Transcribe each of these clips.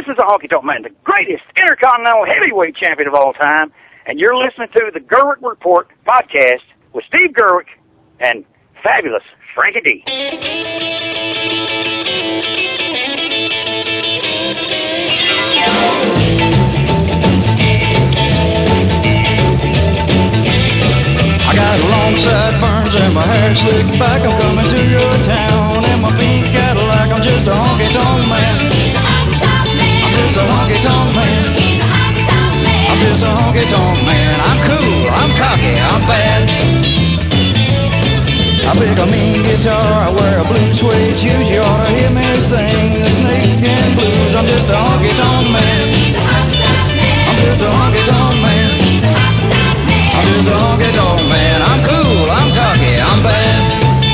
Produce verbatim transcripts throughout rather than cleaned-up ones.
is the Honky Tonk Man, the greatest intercontinental heavyweight champion of all time, and you're listening to the Gerwick Report podcast with Steve Gerwick and fabulous Frankie D. I got long sideburns and my hair slicked back. I'm coming to your town in my pink Cadillac. I'm just a honky tonk man. I'm just a honky tonk man. I'm just a honky tonk man. I'm cool, I'm cocky, I'm bad. I pick a mean guitar, I wear a blue suede shoes. You ought to hear me sing the snakeskin blues. I'm just a honky tonk man. I'm just a honky tonk man. I'm just a honky tonk man. I'm cool, I'm cocky, I'm bad.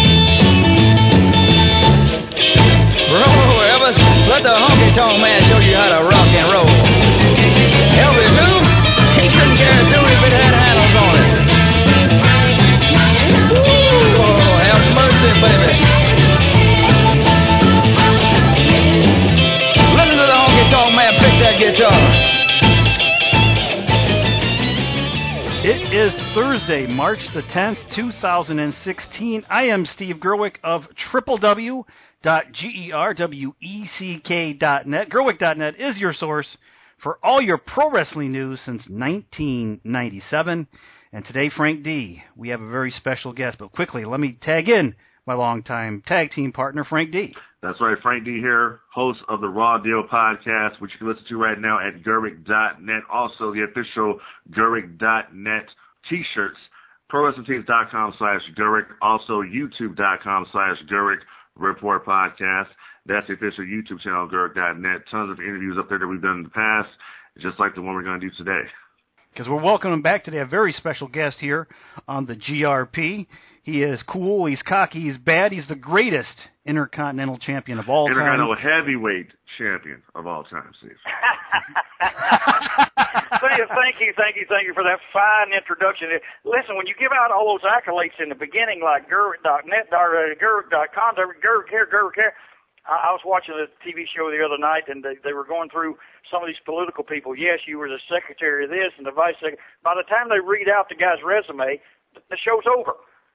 Roll, Elvis, let the honky tonk man show you how to rock and roll. Elvis who? He couldn't carry a tune if it had handles on it. Woo, have mercy, baby. Listen to the honky tonk man pick that guitar. It is Thursday, March the tenth, two thousand sixteen. I am Steve Gerwick of w w w dot gerweck dot net. Gerwick dot net is your source for all your pro wrestling news since nineteen ninety-seven. And today, Frank D., we have a very special guest. But quickly, let me tag in my longtime tag team partner, Frank D. That's right, Frank D. here, host of the Raw Deal podcast, which you can listen to right now at gerwick dot net. Also, the official gerwick dot net t-shirts, pro wrestling teams dot com slash Gerwick, also youtube dot com slash Gerwick Report Podcast. That's the official YouTube channel, gerwick dot net. Tons of interviews up there that we've done in the past, just like the one we're going to do today. Because we're welcoming back today a very special guest here on the G R P. He is cool, he's cocky, he's bad, he's the greatest Intercontinental Champion of all Intercontinental time. Intercontinental Heavyweight Champion of all time, Steve. thank you, thank you, thank you, thank you for that fine introduction. Listen, when you give out all those accolades in the beginning, like gerwick dot net, or gerwick dot com, Gerwick here, Gerwick here, I was watching a T V show the other night, and they, they were going through some of these political people. Yes, you were the secretary of this and the vice secretary. By the time they read out the guy's resume, the show's over.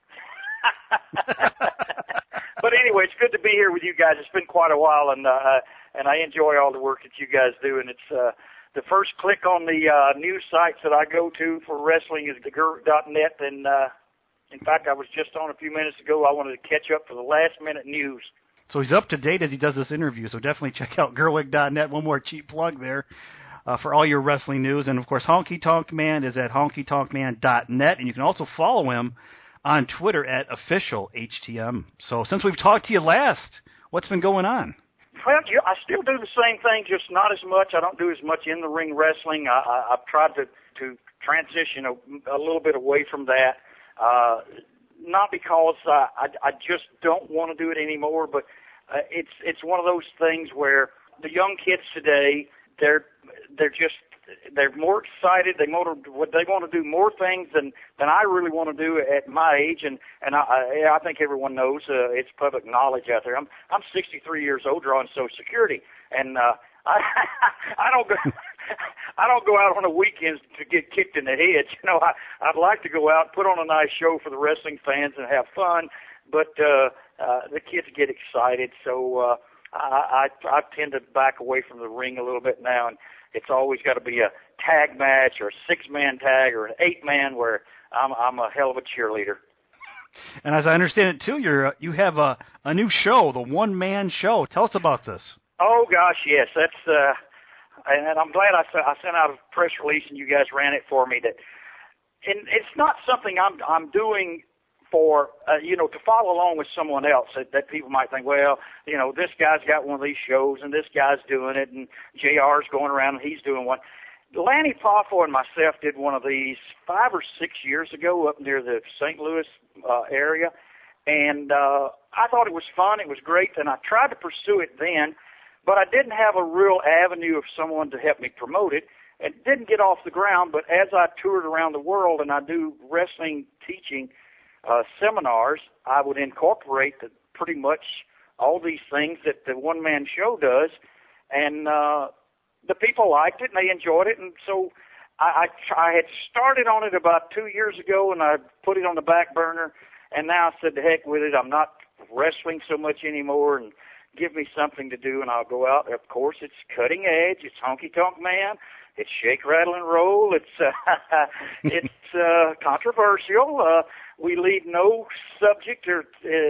But anyway, it's good to be here with you guys. It's been quite a while, and uh, and I enjoy all the work that you guys do. And it's uh, the first click on the uh, news sites that I go to for wrestling is the gerwick dot net. And uh, in fact, I was just on a few minutes ago. I wanted to catch up for the last minute news. So he's up to date as he does this interview, so definitely check out gerwick dot net. One more cheap plug there uh, for all your wrestling news. And, of course, Honky Tonk Man is at honky tonk man dot net, and you can also follow him on Twitter at official H T M. So since we've talked to you last, what's been going on? Well, I still do the same thing, just not as much. I don't do as much in-the-ring wrestling. I, I, I've tried to, to transition a, a little bit away from that. Uh, not because I, I, I just don't want to do it anymore, but uh, it's it's one of those things where the young kids today, they're they're just they're more excited. They want to they want to do more things than, than I really want to do at my age, and and I I think everyone knows uh, it's public knowledge out there. I'm I'm sixty-three years old, drawing Social Security, and uh, I I don't go. I don't go out on the weekends to get kicked in the head. You know, I, I'd like to go out, put on a nice show for the wrestling fans and have fun, but uh, uh, the kids get excited, so uh, I, I, I tend to back away from the ring a little bit now, and it's always got to be a tag match or a six-man tag or an eight-man where I'm, I'm a hell of a cheerleader. And as I understand it, too, you're, uh, you have a, a new show, the One Man Show. Tell us about this. Oh, gosh, yes. That's... Uh, And I'm glad I sent, I sent out a press release and you guys ran it for me. That, and it's not something I'm I'm doing for uh, you know to follow along with someone else. That, that people might think, well, you know, this guy's got one of these shows and this guy's doing it, and J R's going around and he's doing one. Lanny Poffo and myself did one of these five or six years ago up near the Saint Louis uh, area, and uh, I thought it was fun. It was great, and I tried to pursue it then. But I didn't have a real avenue of someone to help me promote it. It didn't get off the ground, but as I toured around the world and I do wrestling teaching uh, seminars, I would incorporate the, pretty much all these things that the one-man show does. And uh, the people liked it and they enjoyed it, and so I, I, I had started on it about two years ago, and I put it on the back burner, and now I said, the heck with it. I'm not wrestling so much anymore, and give me something to do, and I'll go out. Of course, it's cutting edge. It's Honky Tonk Man. It's shake, rattle, and roll. It's uh, it's uh, controversial. Uh, we leave no subject or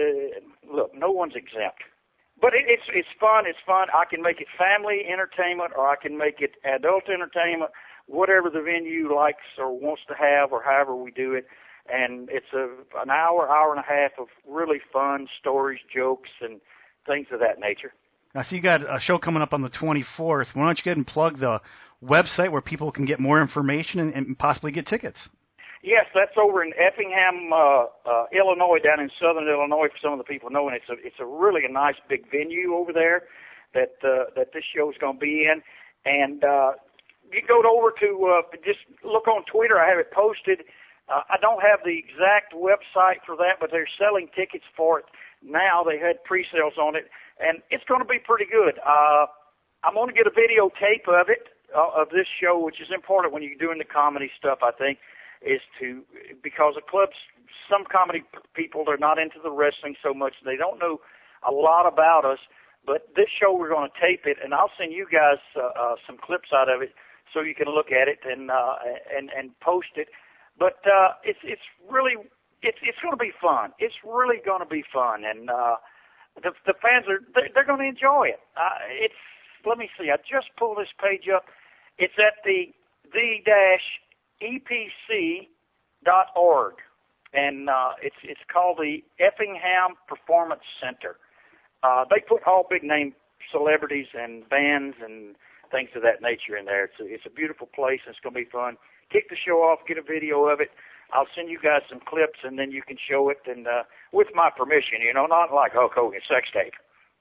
uh, look. No one's exempt. But it, it's it's fun. It's fun. I can make it family entertainment, or I can make it adult entertainment, whatever the venue likes or wants to have, or however we do it. And it's a an hour, hour and a half of really fun stories, jokes, and things of that nature. Now, so you got a show coming up on the twenty-fourth. Why don't you get and plug the website where people can get more information and, and possibly get tickets? Yes, that's over in Effingham, uh, uh, Illinois, down in southern Illinois. For some of the people knowing, it's a it's a really a nice big venue over there that uh, that this show is going to be in. And uh, you go over to uh, just look on Twitter. I have it posted. Uh, I don't have the exact website for that, but they're selling tickets for it now. They had pre-sales on it, and it's going to be pretty good. Uh, I'm going to get a videotape of it, uh, of this show, which is important when you're doing the comedy stuff, I think, is to, because the clubs, some comedy people, they're not into the wrestling so much. They don't know a lot about us, but this show we're going to tape it, and I'll send you guys uh, uh, some clips out of it so you can look at it and uh, and and post it. But uh, it's it's really it's it's going to be fun. It's really going to be fun, and uh, the the fans are they're, they're going to enjoy it. Uh, it's let me see. I just pulled this page up. It's at the the dash E P C dot org, and uh, it's it's called the Effingham Performance Center. Uh, they put all big name celebrities and bands and things of that nature in there. It's a, it's a beautiful place, and it's going to be fun. Kick the show off, get a video of it. I'll send you guys some clips, and then you can show it, and uh, with my permission, you know, not like Hulk Hogan sex tape.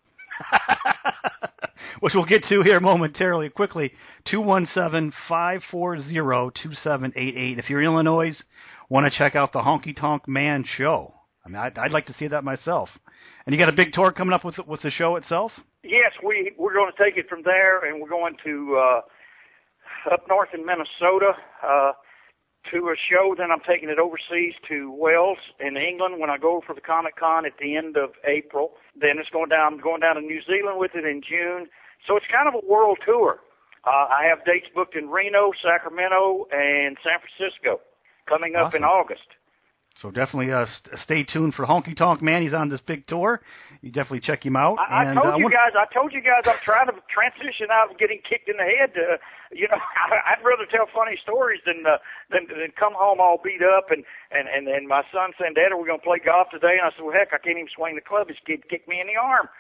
Which we'll get to here momentarily. Quickly, two one seven, five four zero, two seven eight eight. If you're in Illinois, want to check out the Honky Tonk Man show. I mean, I'd, I'd like to see that myself. And you got a big tour coming up with with the show itself? Yes, we, we're going to take it from there, and we're going to uh, up north in Minnesota uh, to a show. Then I'm taking it overseas to Wales in England when I go for the Comic Con at the end of April. Then it's going down going down to New Zealand with it in June. So it's kind of a world tour. Uh, I have dates booked in Reno, Sacramento, and San Francisco coming up awesome. in August. So definitely uh, st- stay tuned for Honky Tonk Man. He's on this big tour. You definitely check him out. I, and, I told uh, you what... guys. I told you guys. I'm trying to transition out of getting kicked in the head. To, you know, I, I'd rather tell funny stories than uh, than than come home all beat up. And and and, and my son saying, "Dad, are we going to play golf today?" And I said, "Well, heck, I can't even swing the club. This kid kicked me in the arm."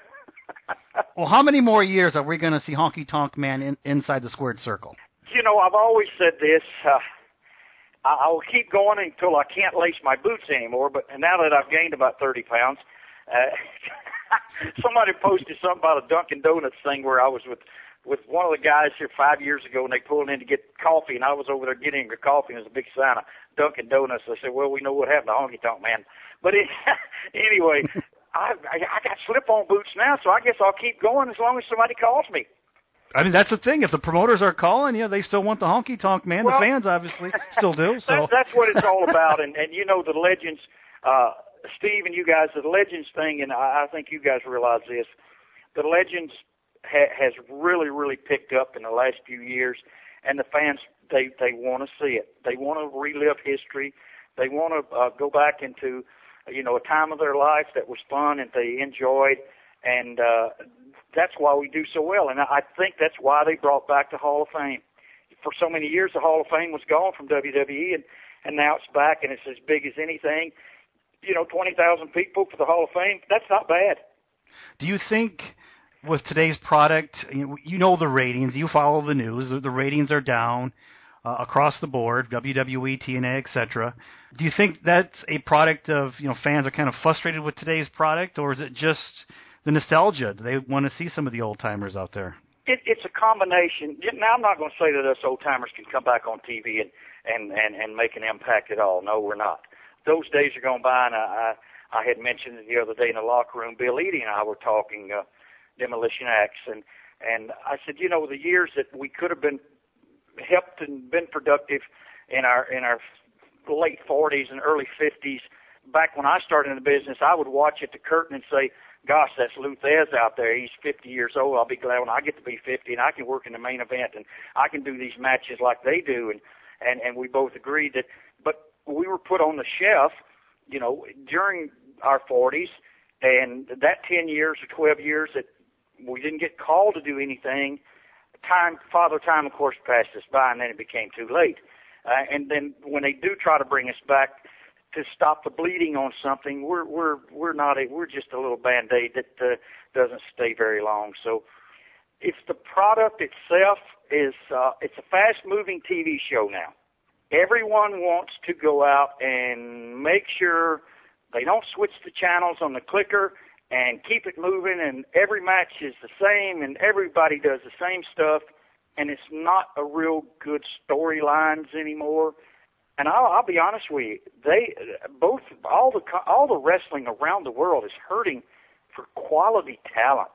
Well, how many more years are we going to see Honky Tonk Man in, inside the squared circle? You know, I've always said this. Uh, I will keep going until I can't lace my boots anymore. But now that I've gained about thirty pounds, uh, somebody posted something about a Dunkin' Donuts thing where I was with with one of the guys here five years ago, and they pulled in to get coffee, and I was over there getting a coffee, and there's a big sign of Dunkin' Donuts. I said, "Well, we know what happened to Honky Tonk Man." But it, anyway, I, I I got slip-on boots now, so I guess I'll keep going as long as somebody calls me. I mean, that's the thing. If the promoters are calling, yeah, they still want the Honky Tonk Man. Well, the fans obviously still do. So that, that's what it's all about. And, and you know, the Legends, uh, Steve and you guys, the Legends thing, and I, I think you guys realize this, the Legends ha- has really, really picked up in the last few years, and the fans, they, they want to see it. They want to relive history. They want to uh, go back into, you know, a time of their life that was fun and they enjoyed, and uh, that's why we do so well. And I think that's why they brought back the Hall of Fame. For so many years, the Hall of Fame was gone from W W E, and, and now it's back, and it's as big as anything. You know, twenty thousand people for the Hall of Fame, that's not bad. Do you think with today's product, you know the ratings, you follow the news, the ratings are down uh, across the board, W W E, T N A, et cetera. Do you think that's a product of, you know, fans are kind of frustrated with today's product, or is it just the nostalgia? Do they want to see some of the old-timers out there? It, it's a combination. Now, I'm not going to say that us old-timers can come back on T V and, and, and, and make an impact at all. No, we're not. Those days are going by, and I, I, I had mentioned it the other day in the locker room. Bill Eadie and I were talking uh, Demolition Acts, and And I said, you know, the years that we could have been helped and been productive in our in our late forties and early fifties, back when I started in the business, I would watch at the curtain and say, gosh, that's Lou Thesz out there. He's fifty years old. I'll be glad when I get to be fifty and I can work in the main event and I can do these matches like they do. And, and, and we both agreed that, but we were put on the shelf, you know, during our forties, and that ten years or twelve years that we didn't get called to do anything, time, Father Time, of course, passed us by, and then it became too late. Uh, and then when they do try to bring us back to stop the bleeding on something, we're we're we're not a, we're just a little Band-Aid that uh, doesn't stay very long. So if the product itself is uh, it's a fast-moving T V show now. Everyone wants to go out and make sure they don't switch the channels on the clicker and keep it moving, and every match is the same, and everybody does the same stuff, and it's not a real good storylines anymore. And I'll, I'll be honest with you, they both all the all the wrestling around the world is hurting for quality talent.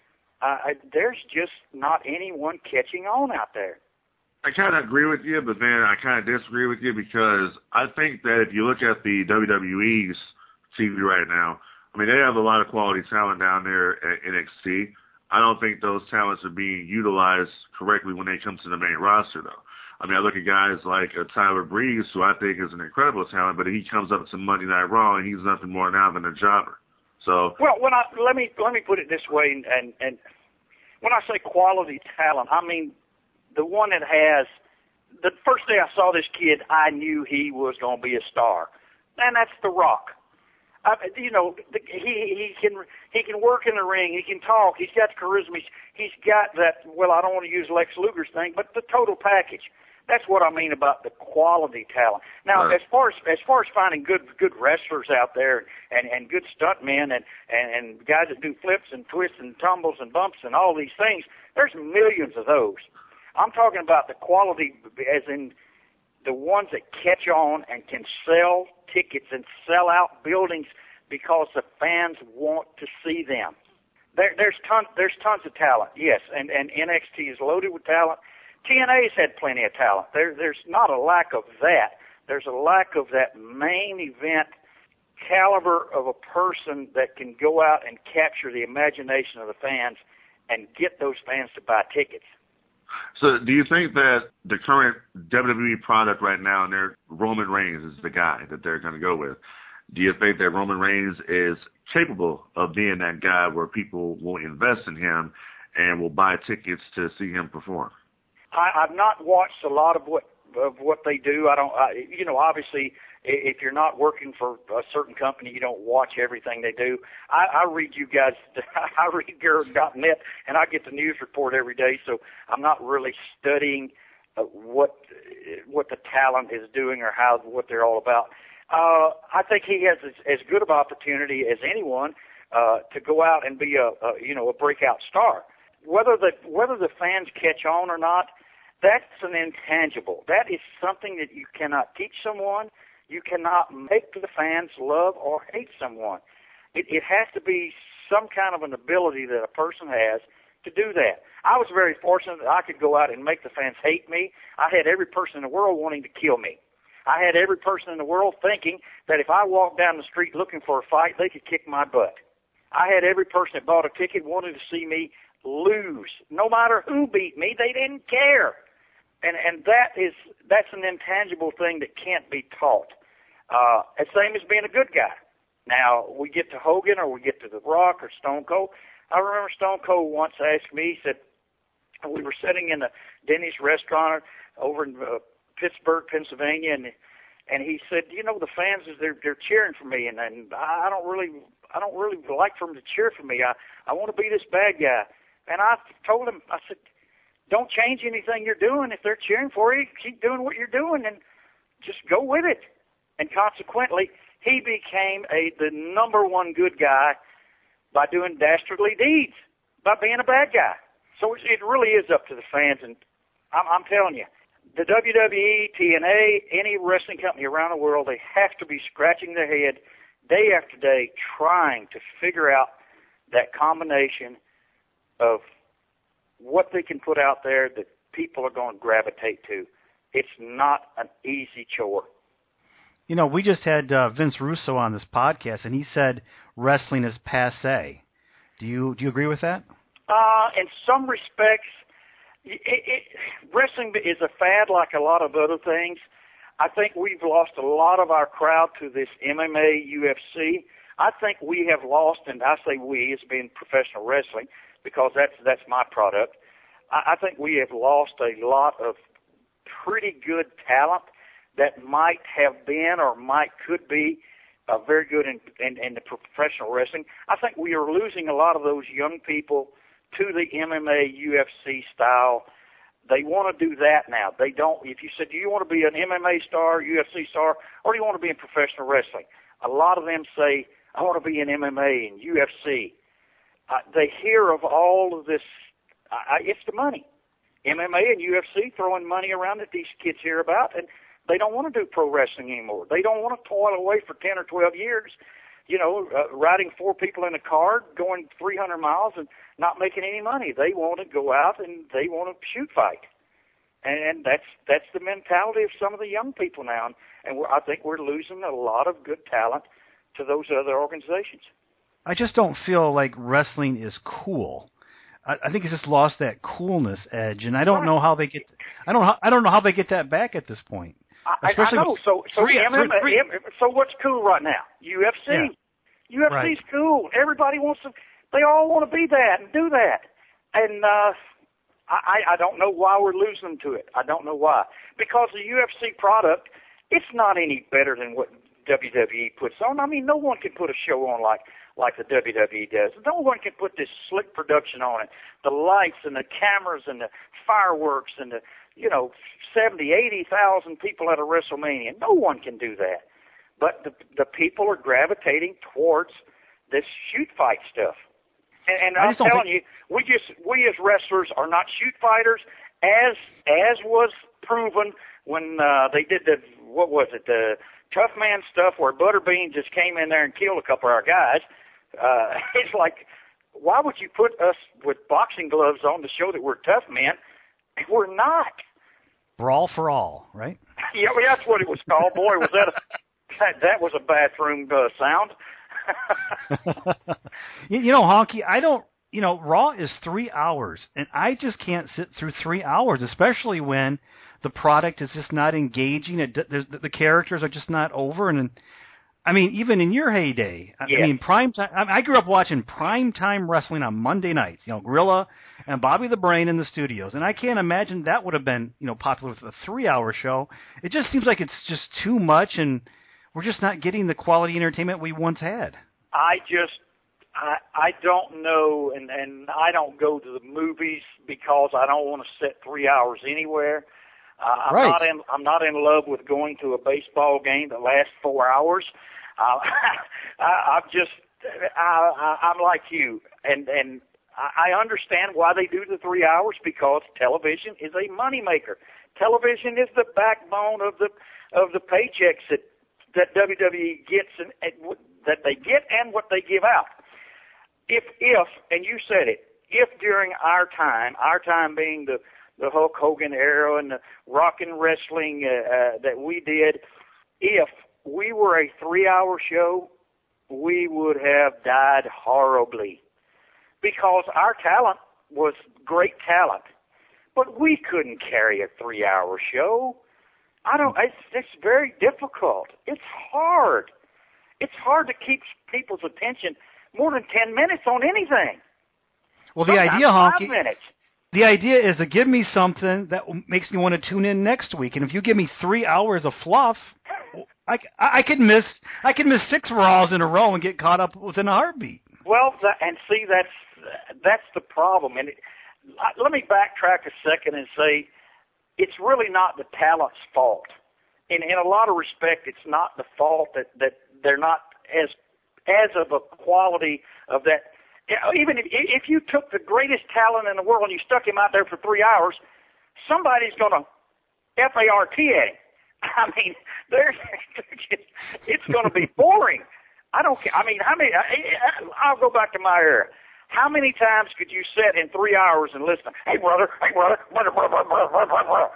Uh, there's just not anyone catching on out there. I kind of agree with you, but then I kind of disagree with you because I think that if you look at the W W E's T V right now, I mean, they have a lot of quality talent down there at N X T. I don't think those talents are being utilized correctly when they come to the main roster, though. I mean, I look at guys like uh, Tyler Breeze, who I think is an incredible talent, but he comes up to Monday Night Raw, and he's nothing more now than a jobber. So, well, when I let me let me put it this way, and, and, and when I say quality talent, I mean the one that has. The first day I saw this kid, I knew he was going to be a star, and that's The Rock. I, you know, the, he he can he can work in the ring. He can talk. He's got charisma. He's, he's got that. Well, I don't want to use Lex Luger's thing, but the total package. That's what I mean about the quality talent. Now, right. as far as as far as finding good good wrestlers out there and and good stuntmen and, and and guys that do flips and twists and tumbles and bumps and all these things, there's millions of those. I'm talking about the quality, as in the ones that catch on and can sell tickets and sell out buildings because the fans want to see them. There, there's tons there's tons of talent, yes, and and N X T is loaded with talent. T N A's had plenty of talent. There, there's not a lack of that. There's a lack of that main event caliber of a person that can go out and capture the imagination of the fans and get those fans to buy tickets. So do you think that the current W W E product right now, and their Roman Reigns is the guy that they're going to go with, do you think that Roman Reigns is capable of being that guy where people will invest in him and will buy tickets to see him perform? I, I've not watched a lot of what of what they do. I don't, I, you know, obviously, if you're not working for a certain company, you don't watch everything they do. I, I read you guys, I read Gerg dot net, and I get the news report every day, so I'm not really studying uh, what what the talent is doing or how what they're all about. Uh, I think he has as, as good of opportunity as anyone uh, to go out and be a, a you know a breakout star. Whether the whether the fans catch on or not, that's an intangible. That is something that you cannot teach someone. You cannot make the fans love or hate someone. It, it has to be some kind of an ability that a person has to do that. I was very fortunate that I could go out and make the fans hate me. I had every person in the world wanting to kill me. I had every person in the world thinking that if I walked down the street looking for a fight, they could kick my butt. I had every person that bought a ticket wanted to see me lose. No matter who beat me, they didn't care. And and that is that's an intangible thing that can't be taught. Uh, the same as being a good guy. Now, we get to Hogan or we get to The Rock or Stone Cold. I remember Stone Cold once asked me, he said, we were sitting in a Denny's restaurant over in uh, Pittsburgh, Pennsylvania, and and he said, you know, the fans, they're they're cheering for me, and, and I don't really I don't really like for them to cheer for me. I, I want to be this bad guy. And I told him, I said, don't change anything you're doing. If they're cheering for you, keep doing what you're doing and just go with it. And consequently, he became a the number one good guy by doing dastardly deeds, by being a bad guy. So it really is up to the fans. And I'm, I'm telling you, the W W E, T N A, any wrestling company around the world, they have to be scratching their head day after day trying to figure out that combination of what they can put out there that people are going to gravitate to. It's not an easy chore. You know, we just had uh, Vince Russo on this podcast, and he said wrestling is passé. Do you do you agree with that? Uh, in some respects, it, it, wrestling is a fad like a lot of other things. I think we've lost a lot of our crowd to this M M A, U F C. I think we have lost, and I say we as being professional wrestling because that's that's my product. I, I think we have lost a lot of pretty good talent that might have been or might could be uh, very good in, in, in the professional wrestling. I think we are losing a lot of those young people to the M M A, U F C style. They want to do that now. They don't. If you said, do you want to be an M M A star, U F C star, or do you want to be in professional wrestling? A lot of them say, I want to be in M M A and U F C. Uh, they hear of all of this. Uh, it's the money. M M A and U F C throwing money around that these kids hear about, and they don't want to do pro wrestling anymore. They don't want to toil away for ten or twelve years, you know, uh, riding four people in a car, going three hundred miles and not making any money. They want to go out and they want to shoot fight. And that's that's the mentality of some of the young people now. And, and we're, I think we're losing a lot of good talent to those other organizations. I just don't feel like wrestling is cool. I, I think it's just lost that coolness edge, and I don't know how they get. I don't. I don't know how they get that back at this point. I, I know. So, so, three, M M A, three, so what's cool right now? U F C. Yeah. U F C's right. cool. Everybody wants to. They all want to be that and do that. And uh, I, I don't know why we're losing them to it. I don't know why. Because the U F C product, it's not any better than what W W E puts on. I mean, no one can put a show on like like the W W E does. No one can put this slick production on it. The lights and the cameras and the fireworks and the, you know, seventy, eighty thousand people at a WrestleMania. No one can do that. But the the people are gravitating towards this shoot fight stuff. And, and I'm telling think... you, we just we as wrestlers are not shoot fighters, as as was proven when uh, they did the what was it the Tough Man stuff where Butterbean just came in there and killed a couple of our guys. Uh, it's like, why would you put us with boxing gloves on to show that we're tough men? We're not. Brawl for all, right? Yeah, well, that's what it was called. Boy, was that a that, that was a bathroom uh, sound. you, you know, Honky, I don't, you know, Raw is three hours, and I just can't sit through three hours, especially when the product is just not engaging. It, there's, the characters are just not over. And, I mean, even in your heyday, yeah. I mean, prime time, I grew up watching prime time wrestling on Monday nights, you know, Gorilla and Bobby the Brain in the studios. And I can't imagine that would have been, you know, popular with a three-hour show. It just seems like it's just too much, and we're just not getting the quality entertainment we once had. I just, I, I don't know, and, and I don't go to the movies because I don't want to sit three hours anywhere. Uh, I'm right. not in, I'm not in love with going to a baseball game that lasts four hours. Uh, I, I'm just, I, I, I'm like you, and and I understand why they do the three hours because television is a moneymaker. Television is the backbone of the of the paychecks that that W W E gets and, and that they get and what they give out. If if and you said it, if during our time, our time being the the Hulk Hogan era and the rock and wrestling uh, uh, that we did, if we were a three-hour show, we would have died horribly because our talent was great talent, but we couldn't carry a three-hour show. I don't. It's, it's very difficult. It's hard. It's hard to keep people's attention more than ten minutes on anything. Well, the Sometimes idea, five Honky. minutes. The idea is to give me something that makes me want to tune in next week. And if you give me three hours of fluff, I, I could miss I could miss six Raws in a row and get caught up within a heartbeat. Well, that, and see, that's that's the problem. And it, let me backtrack a second and say it's really not the talent's fault. In in a lot of respect, it's not the fault that, that they're not as as of a quality of that. Even if, if you took the greatest talent in the world and you stuck him out there for three hours, somebody's going to F A R T at him. I mean, there's, it's going to be boring. I don't care. I mean, how many? I'll go back to my era. How many times could you sit in three hours and listen? Hey, brother, hey, brother, brother, brother, brother, brother, brother, brother.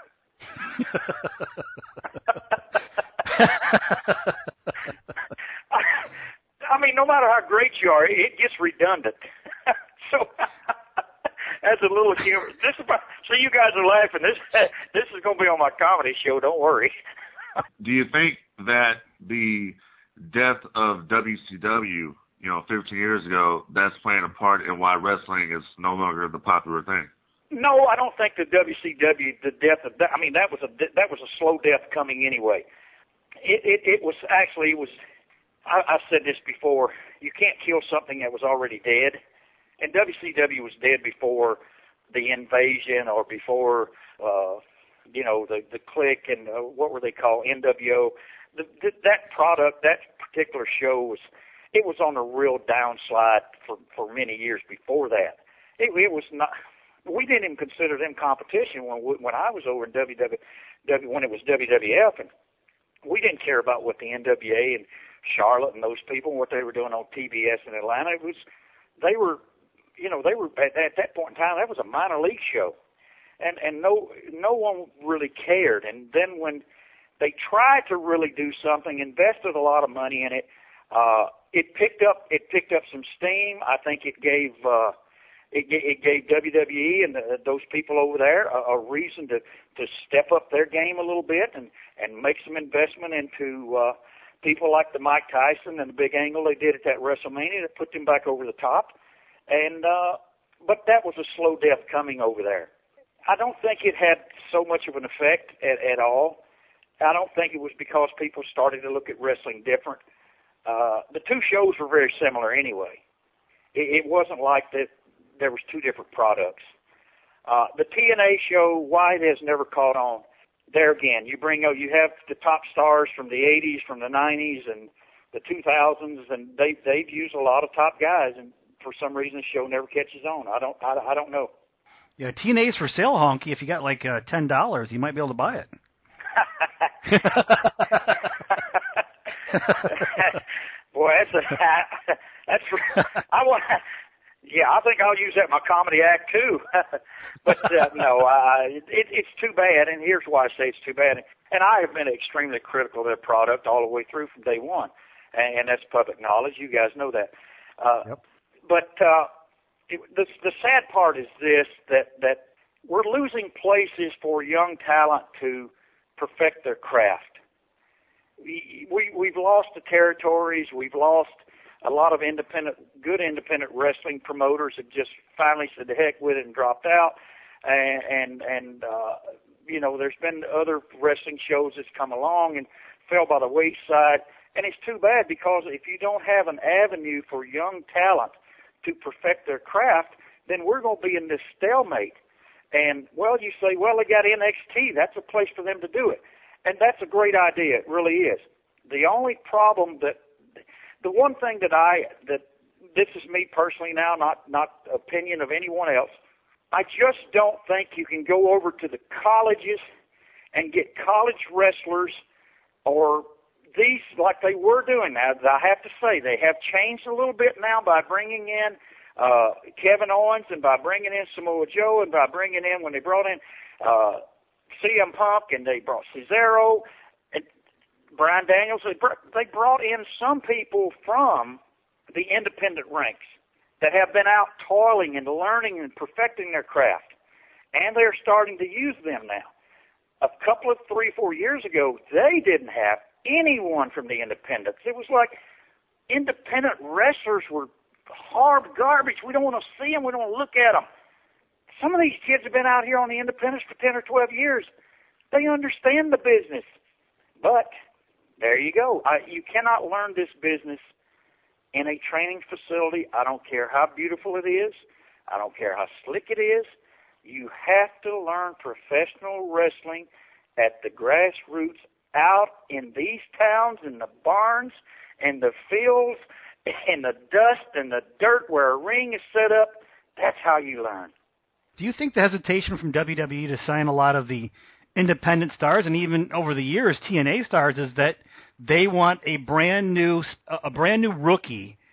I, I mean, no matter how great you are, it gets redundant. So that's a little humor. This is about, so you guys are laughing. This this is going to be on my comedy show. Don't worry. Do you think that the death of W C W, you know, fifteen years ago, that's playing a part in why wrestling is no longer the popular thing? No, I don't think the W C W, the death of that. I mean, that was a that was a slow death coming anyway. It it, it was actually it was. I, I've said this before. You can't kill something that was already dead, and W C W was dead before the Invasion or before uh, you know the the Click and uh, what were they called, N W O. The, the, that product, that particular show was it was on a real downslide for for many years before that. It, it was not. We didn't even consider them competition when we, when I was over in W W W when it was W W F, and we didn't care about what the N W A and Charlotte and those people what they were doing on T B S in Atlanta. It was they were, you know, they were at, at that point in time that was a minor league show, and and no no one really cared. And then when they tried to really do something, invested a lot of money in it, uh, it picked up it picked up some steam. I think it gave. Uh, It, it gave W W E and the, those people over there a, a reason to, to step up their game a little bit and, and make some investment into uh, people like the Mike Tyson and the big angle they did at that WrestleMania that put them back over the top. And uh, but that was a slow death coming over there. I don't think it had so much of an effect at, at all. I don't think it was because people started to look at wrestling different. Uh, the two shows were very similar anyway. It, it wasn't like that. There was two different products. Uh, the T N A show, why it has never caught on. There again, you bring out, you have the top stars from the eighties, from the nineties, and the two thousands, and they they've used a lot of top guys, and for some reason the show never catches on. I don't I, I don't know. Yeah, T N A's for sale, Honky. If you got like uh, ten dollars, you might be able to buy it. Boy, that's a that's I want. Yeah, I think I'll use that in my comedy act too. But uh, no, uh, it, it's too bad, and here's why I say it's too bad. And I have been extremely critical of their product all the way through from day one, and, and that's public knowledge. You guys know that. Uh, yep. But uh, it, the the sad part is this: that that we're losing places for young talent to perfect their craft. We, we we've lost the territories. We've lost. A lot of independent, good independent wrestling promoters have just finally said the heck with it and dropped out. And, and, and uh, you know, there's been other wrestling shows that's come along and fell by the wayside. And it's too bad because if you don't have an avenue for young talent to perfect their craft, then we're going to be in this stalemate. And, well, you say, well, they got N X T. That's a place for them to do it. And that's a great idea. It really is. The only problem that The one thing that I, that this is me personally now, not, not opinion of anyone else, I just don't think you can go over to the colleges and get college wrestlers or these, like they were doing now. I have to say, they have changed a little bit now by bringing in uh, Kevin Owens and by bringing in Samoa Joe and by bringing in, when they brought in uh, C M Punk and they brought Cesaro, Brian Daniels, they brought in some people from the independent ranks that have been out toiling and learning and perfecting their craft, and they're starting to use them now. A couple of three, four years ago, they didn't have anyone from the independents. It was like independent wrestlers were hard garbage. We don't want to see them. We don't want to look at them. Some of these kids have been out here on the independents for ten or twelve years. They understand the business, but there you go. I, you cannot learn this business in a training facility. I don't care how beautiful it is. I don't care how slick it is. You have to learn professional wrestling at the grassroots out in these towns, in the barns, in the fields, in the dust and the dirt where a ring is set up. That's how you learn. Do you think the hesitation from W W E to sign a lot of the independent stars, and even over the years T N A stars, is that they want a brand new a brand new rookie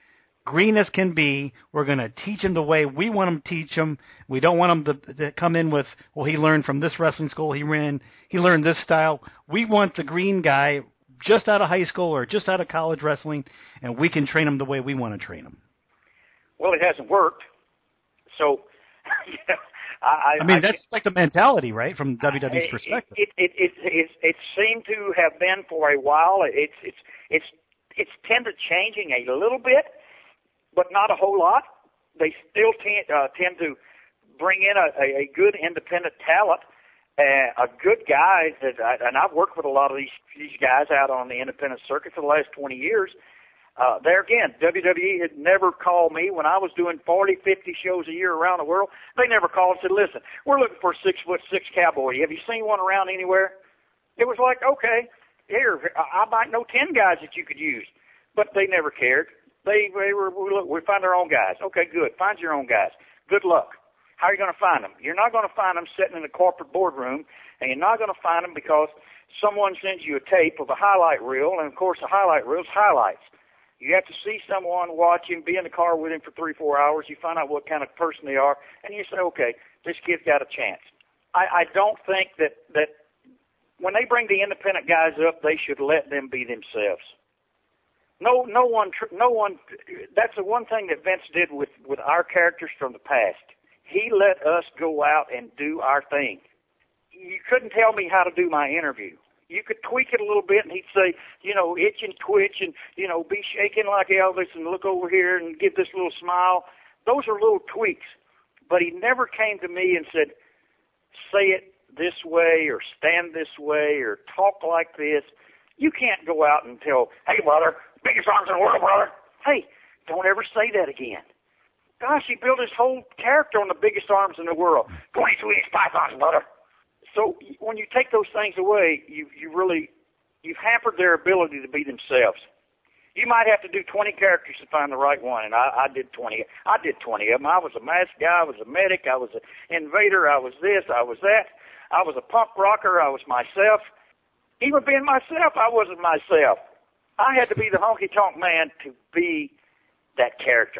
green as can be. We're going to teach him the way we want him to teach him. We don't want him to, to come in with, well, he learned from this wrestling school. He ran, he learned this style. We want the green guy just out of high school or just out of college wrestling, and we can train him the way we want to train him. Well, it hasn't worked. So, yeah, I, I mean, I, that's I, like the mentality, right, from W W E's perspective. It it, it it it seemed to have been for a while. It's it's it's it's tended changing a little bit, but not a whole lot. They still tend uh, tend to bring in a, a, a good independent talent, uh, a good guy that, I, and I've worked with a lot of these these guys out on the independent circuit for the last twenty years. Uh, there again, W W E had never called me when I was doing forty, fifty shows a year around the world. They never called and said, listen, we're looking for a six foot six cowboy. Have you seen one around anywhere? It was like, okay, here, I might know ten guys that you could use, but they never cared. They, they were, we, look, we find our own guys. Okay, good. Find your own guys. Good luck. How are you going to find them? You're not going to find them sitting in a corporate boardroom, and you're not going to find them because someone sends you a tape of a highlight reel, and of course a highlight reel is highlights. You have to see someone, watch him, be in the car with him for three, four hours. You find out what kind of person they are, and you say, okay, this kid's got a chance. I, I don't think that, that when they bring the independent guys up, they should let them be themselves. No, no one, no one. That's the one thing that Vince did with, with our characters from the past. He let us go out and do our thing. You couldn't tell me how to do my interview. You could tweak it a little bit, and he'd say, you know, itch and twitch and, you know, be shaking like Elvis and look over here and give this little smile. Those are little tweaks. But he never came to me and said, say it this way or stand this way or talk like this. You can't go out and tell, hey, brother, biggest arms in the world, brother. Hey, don't ever say that again. Gosh, he built his whole character on the biggest arms in the world. twenty-two inch pythons, brother. So when you take those things away, you you really, you've hampered their ability to be themselves. You might have to do twenty characters to find the right one, and I, I did twenty. I did twenty of them. I was a masked guy. I was a medic. I was an invader. I was this. I was that. I was a punk rocker. I was myself. Even being myself, I wasn't myself. I had to be the honky-tonk man to be that character.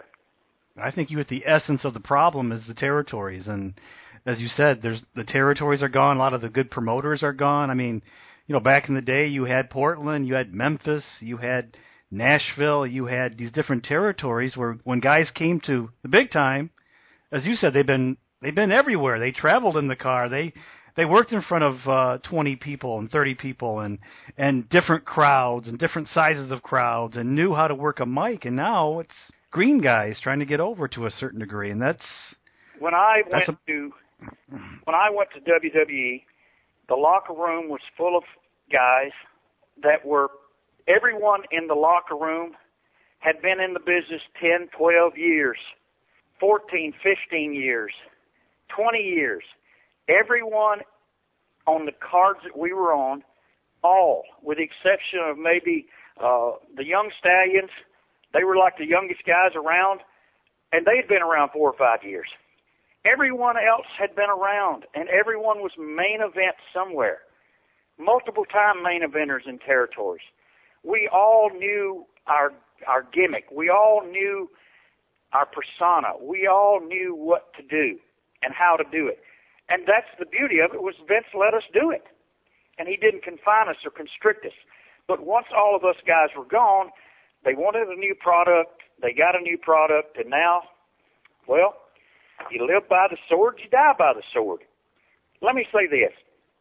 I think you hit the essence of the problem is the territories, and as you said, there's the territories are gone. A lot of the good promoters are gone. I mean, you know, back in the day, you had Portland, you had Memphis, you had Nashville, you had these different territories where when guys came to the big time, as you said, they've been they've been everywhere. They traveled in the car. They they worked in front of uh, twenty people and thirty people and and different crowds and different sizes of crowds and knew how to work a mic. And now it's green guys trying to get over to a certain degree, and that's when I that's went a, to when I went to W W E, the locker room was full of guys that were everyone in the locker room had been in the business ten, twelve years, fourteen, fifteen years, twenty years. Everyone on the cards that we were on, all, with the exception of maybe uh, the young stallions, they were like the youngest guys around, and they had been around four or five years. Everyone else had been around, and everyone was main event somewhere, multiple-time main eventers in territories. We all knew our our gimmick. We all knew our persona. We all knew what to do and how to do it. And that's the beauty of it, was Vince let us do it. And he didn't confine us or constrict us. But once all of us guys were gone, they wanted a new product, they got a new product, and now, well, you live by the sword, you die by the sword. Let me say this.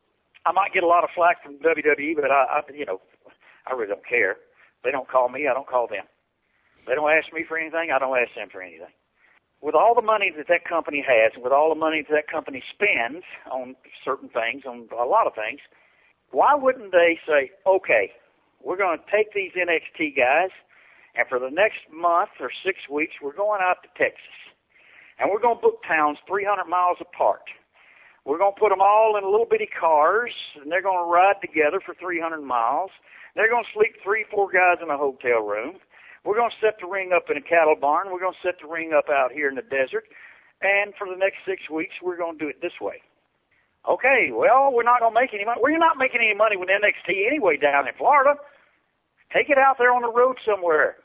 I might get a lot of flack from W W E, but I, I you know, I really don't care. They don't call me, I don't call them. They don't ask me for anything, I don't ask them for anything. With all the money that that company has, and with all the money that that company spends on certain things, on a lot of things, why wouldn't they say, okay, we're going to take these N X T guys, and for the next month or six weeks, we're going out to Texas, and we're going to book towns three hundred miles apart. We're going to put them all in little bitty cars, and they're going to ride together for three hundred miles. They're going to sleep three, four guys in a hotel room. We're going to set the ring up in a cattle barn. We're going to set the ring up out here in the desert. And for the next six weeks, we're going to do it this way. Okay, well, we're not going to make any money. Well, you're not making any money with N X T anyway down in Florida. Take it out there on the road somewhere.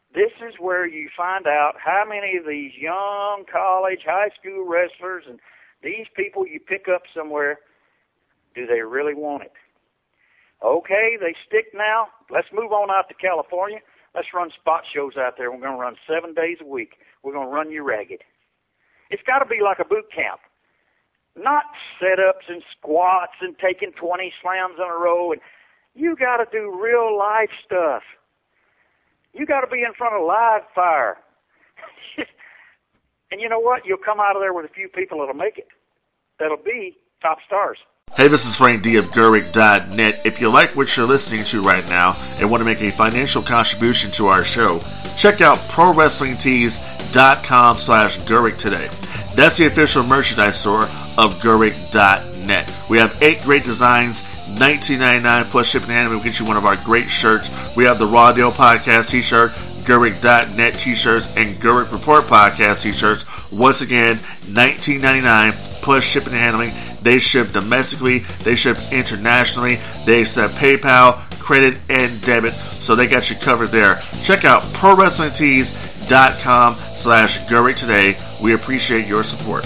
This is where you find out how many of these young college, high school wrestlers and these people you pick up somewhere, do they really want it? Okay, they stick now. Let's move on out to California. Let's run spot shows out there. We're going to run seven days a week. We're going to run you ragged. It's got to be like a boot camp. Not sit-ups and squats and taking twenty slams in a row. And you got to do real life stuff. You got to be in front of live fire. And you know what? You'll come out of there with a few people that'll make it. That'll be top stars. Hey, this is Frank D of Gerwick dot net. If you like what you're listening to right now and want to make a financial contribution to our show, check out pro wrestling tees dot com slash Gerwick today. That's the official merchandise store of Gerwick dot net. We have eight great designs, nineteen ninety-nine plus shipping and handling. We'll get you one of our great shirts. We have the Raw Deal Podcast t-shirt, Gerwick dot net t-shirts, and Gerwick Report Podcast t-shirts. Once again, nineteen ninety-nine plus shipping and handling. They ship domestically. They ship internationally. They accept PayPal, credit, and debit. So they got you covered there. Check out pro wrestling tees dot com slash Gerwick today. We appreciate your support.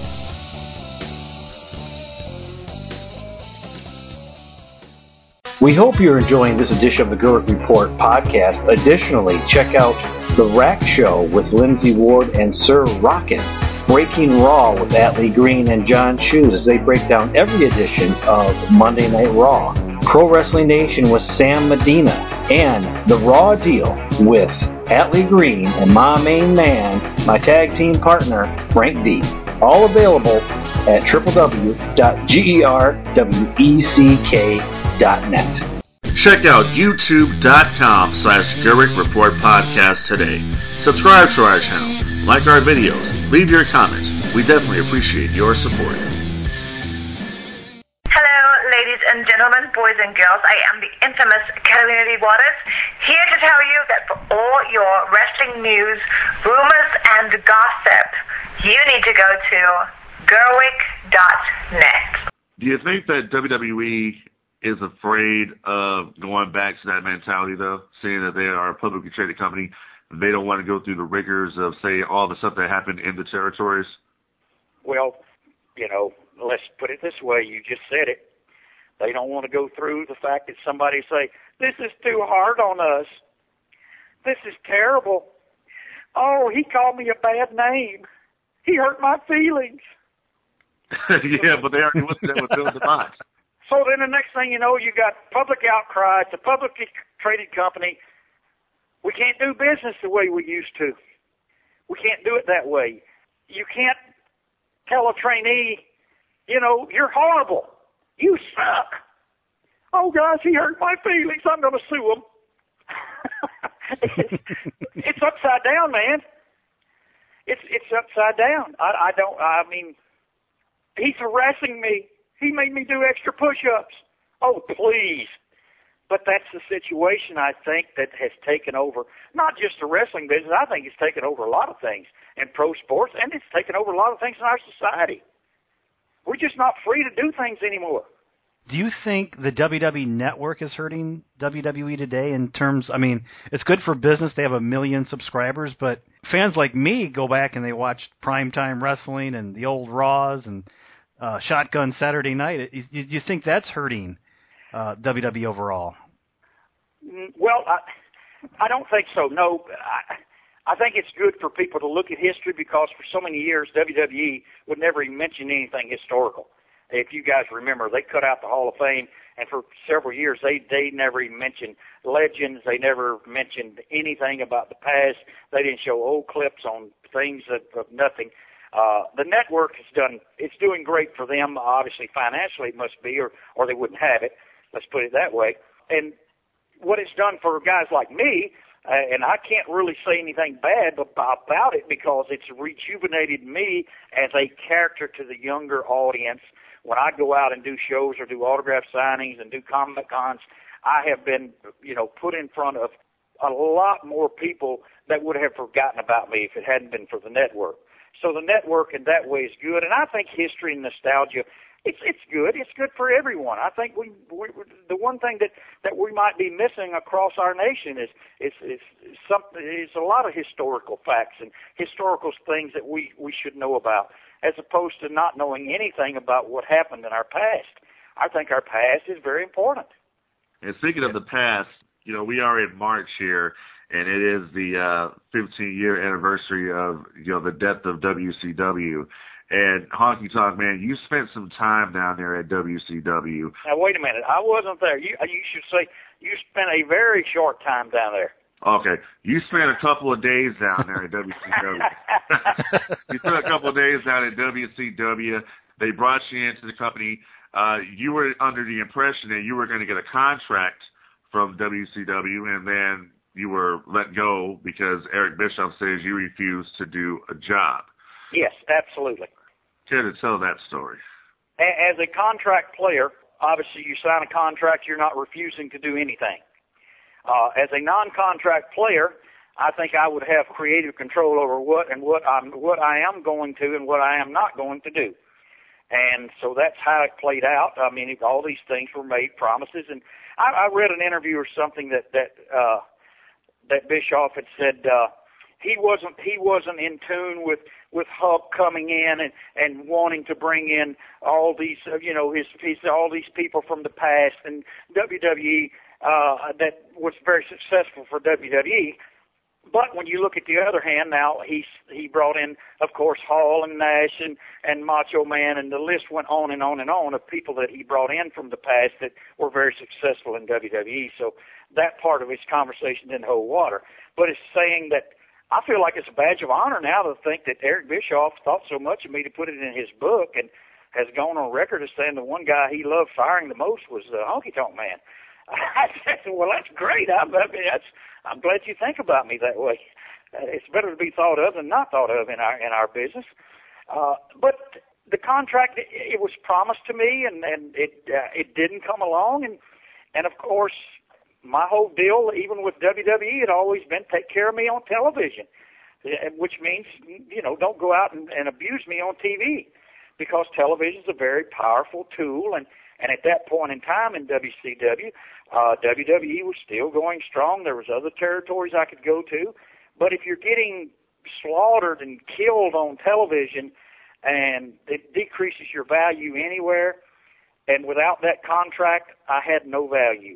We hope you're enjoying this edition of the Gerwick Report podcast. Additionally, check out The Rack Show with Lindsay Ward and Sir Rockin', Breaking Raw with Atlee Green and John Shoes as they break down every edition of Monday Night Raw, Pro Wrestling Nation with Sam Medina, and The Raw Deal with Atlee Green and my main man, my tag team partner, Frank D. All available at w w w dot gerweck dot net. Check out youtube dot com slash Gerwick Report Podcast today. Subscribe to our channel, like our videos, leave your comments. We definitely appreciate your support. Hello, ladies and gentlemen, boys and girls. I am the infamous Carolina Lee Waters, here to tell you that for all your wrestling news, rumors, and gossip, you need to go to Gerwick dot net. Do you think that W W E is afraid of going back to that mentality, though, seeing that they are a publicly traded company? They don't want to go through the rigors of, say, all the stuff that happened in the territories? Well, you know, let's put it this way. You just said it. They don't want to go through the fact that somebody say, this is too hard on us. This is terrible. Oh, he called me a bad name. He hurt my feelings. Yeah, but they already went through that with Bill DeMott. So then the next thing you know, you got public outcry. It's a publicly traded company. We can't do business the way we used to. We can't do it that way. You can't tell a trainee, you know, you're horrible. You suck. Oh, guys, he hurt my feelings. I'm going to sue him. it's, it's upside down, man. It's it's upside down. I, I don't, I mean, he's harassing me. He made me do extra push-ups. Oh, please. But that's the situation, I think, that has taken over, not just the wrestling business. I think it's taken over a lot of things in pro sports, and it's taken over a lot of things in our society. We're just not free to do things anymore. Do you think the W W E Network is hurting W W E today in terms, I mean, it's good for business. They have a million subscribers, but fans like me go back and they watch Primetime Wrestling and the old Raws and uh, Shotgun Saturday Night. Do you, you think that's hurting uh, W W E overall? Well, I, I don't think so. No, I, I think it's good for people to look at history because for so many years W W E would never even mention anything historical. If you guys remember, they cut out the Hall of Fame, and for several years they they never even mentioned legends. They never mentioned anything about the past. They didn't show old clips on things of, of nothing. Uh, the network has done, it's doing great for them. Obviously, financially it must be, or, or they wouldn't have it. Let's put it that way. And what it's done for guys like me, uh, and I can't really say anything bad about it because it's rejuvenated me as a character to the younger audience. When I go out and do shows or do autograph signings and do Comic Cons, I have been, you know, put in front of a lot more people that would have forgotten about me if it hadn't been for the network. So the network in that way is good, and I think history and nostalgia it's it's good. It's good for everyone. I think we, we the one thing that, that we might be missing across our nation is is is something is a lot of historical facts and historical things that we, we should know about, as opposed to not knowing anything about what happened in our past. I think our past is very important. And speaking of the past, you know, we are in March here, and it is the uh, fifteen-year anniversary of, you know, the death of W C W. And Honky Tonk Man, you spent some time down there at W C W. Now, wait a minute. I wasn't there. You, you should say you spent a very short time down there. Okay. You spent a couple of days down there at W C W. You spent a couple of days down at W C W. They brought you into the company. Uh, you were under the impression that you were going to get a contract from W C W, and then you were let go because Eric Bischoff says you refused to do a job. Yes, absolutely. Care to tell that story? As a contract player, obviously you sign a contract, you're not refusing to do anything. Uh, as a non-contract player, I think I would have creative control over what and what I'm, what I am going to and what I am not going to do. And so that's how it played out. I mean, all these things were made promises, and I, I read an interview or something that that uh, that Bischoff had said uh, he wasn't he wasn't in tune with with Hulk coming in and and wanting to bring in all these uh, you know his, his all these people from the past, and W W E uh, that was very successful for W W E. But when you look at the other hand, now he's he brought in, of course, Hall and Nash and, and Macho Man, and the list went on and on and on of people that he brought in from the past that were very successful in W W E. So that part of his conversation didn't hold water. But it's saying that I feel like it's a badge of honor now to think that Eric Bischoff thought so much of me to put it in his book and has gone on record as saying the one guy he loved firing the most was the Honky Tonk Man. I said, well, that's great. I, I mean, that's, I'm glad you think about me that way. Uh, it's better to be thought of than not thought of in our in our business. Uh, but the contract, it, it was promised to me, and, and it uh, it didn't come along. And, and, of course, my whole deal, even with W W E, had always been take care of me on television, which means, you know, don't go out and, and abuse me on T V, because television is a very powerful tool. And, and at that point in time in W C W, uh, W W E was still going strong. There was other territories I could go to. But if you're getting slaughtered and killed on television, and it decreases your value anywhere, and without that contract, I had no value.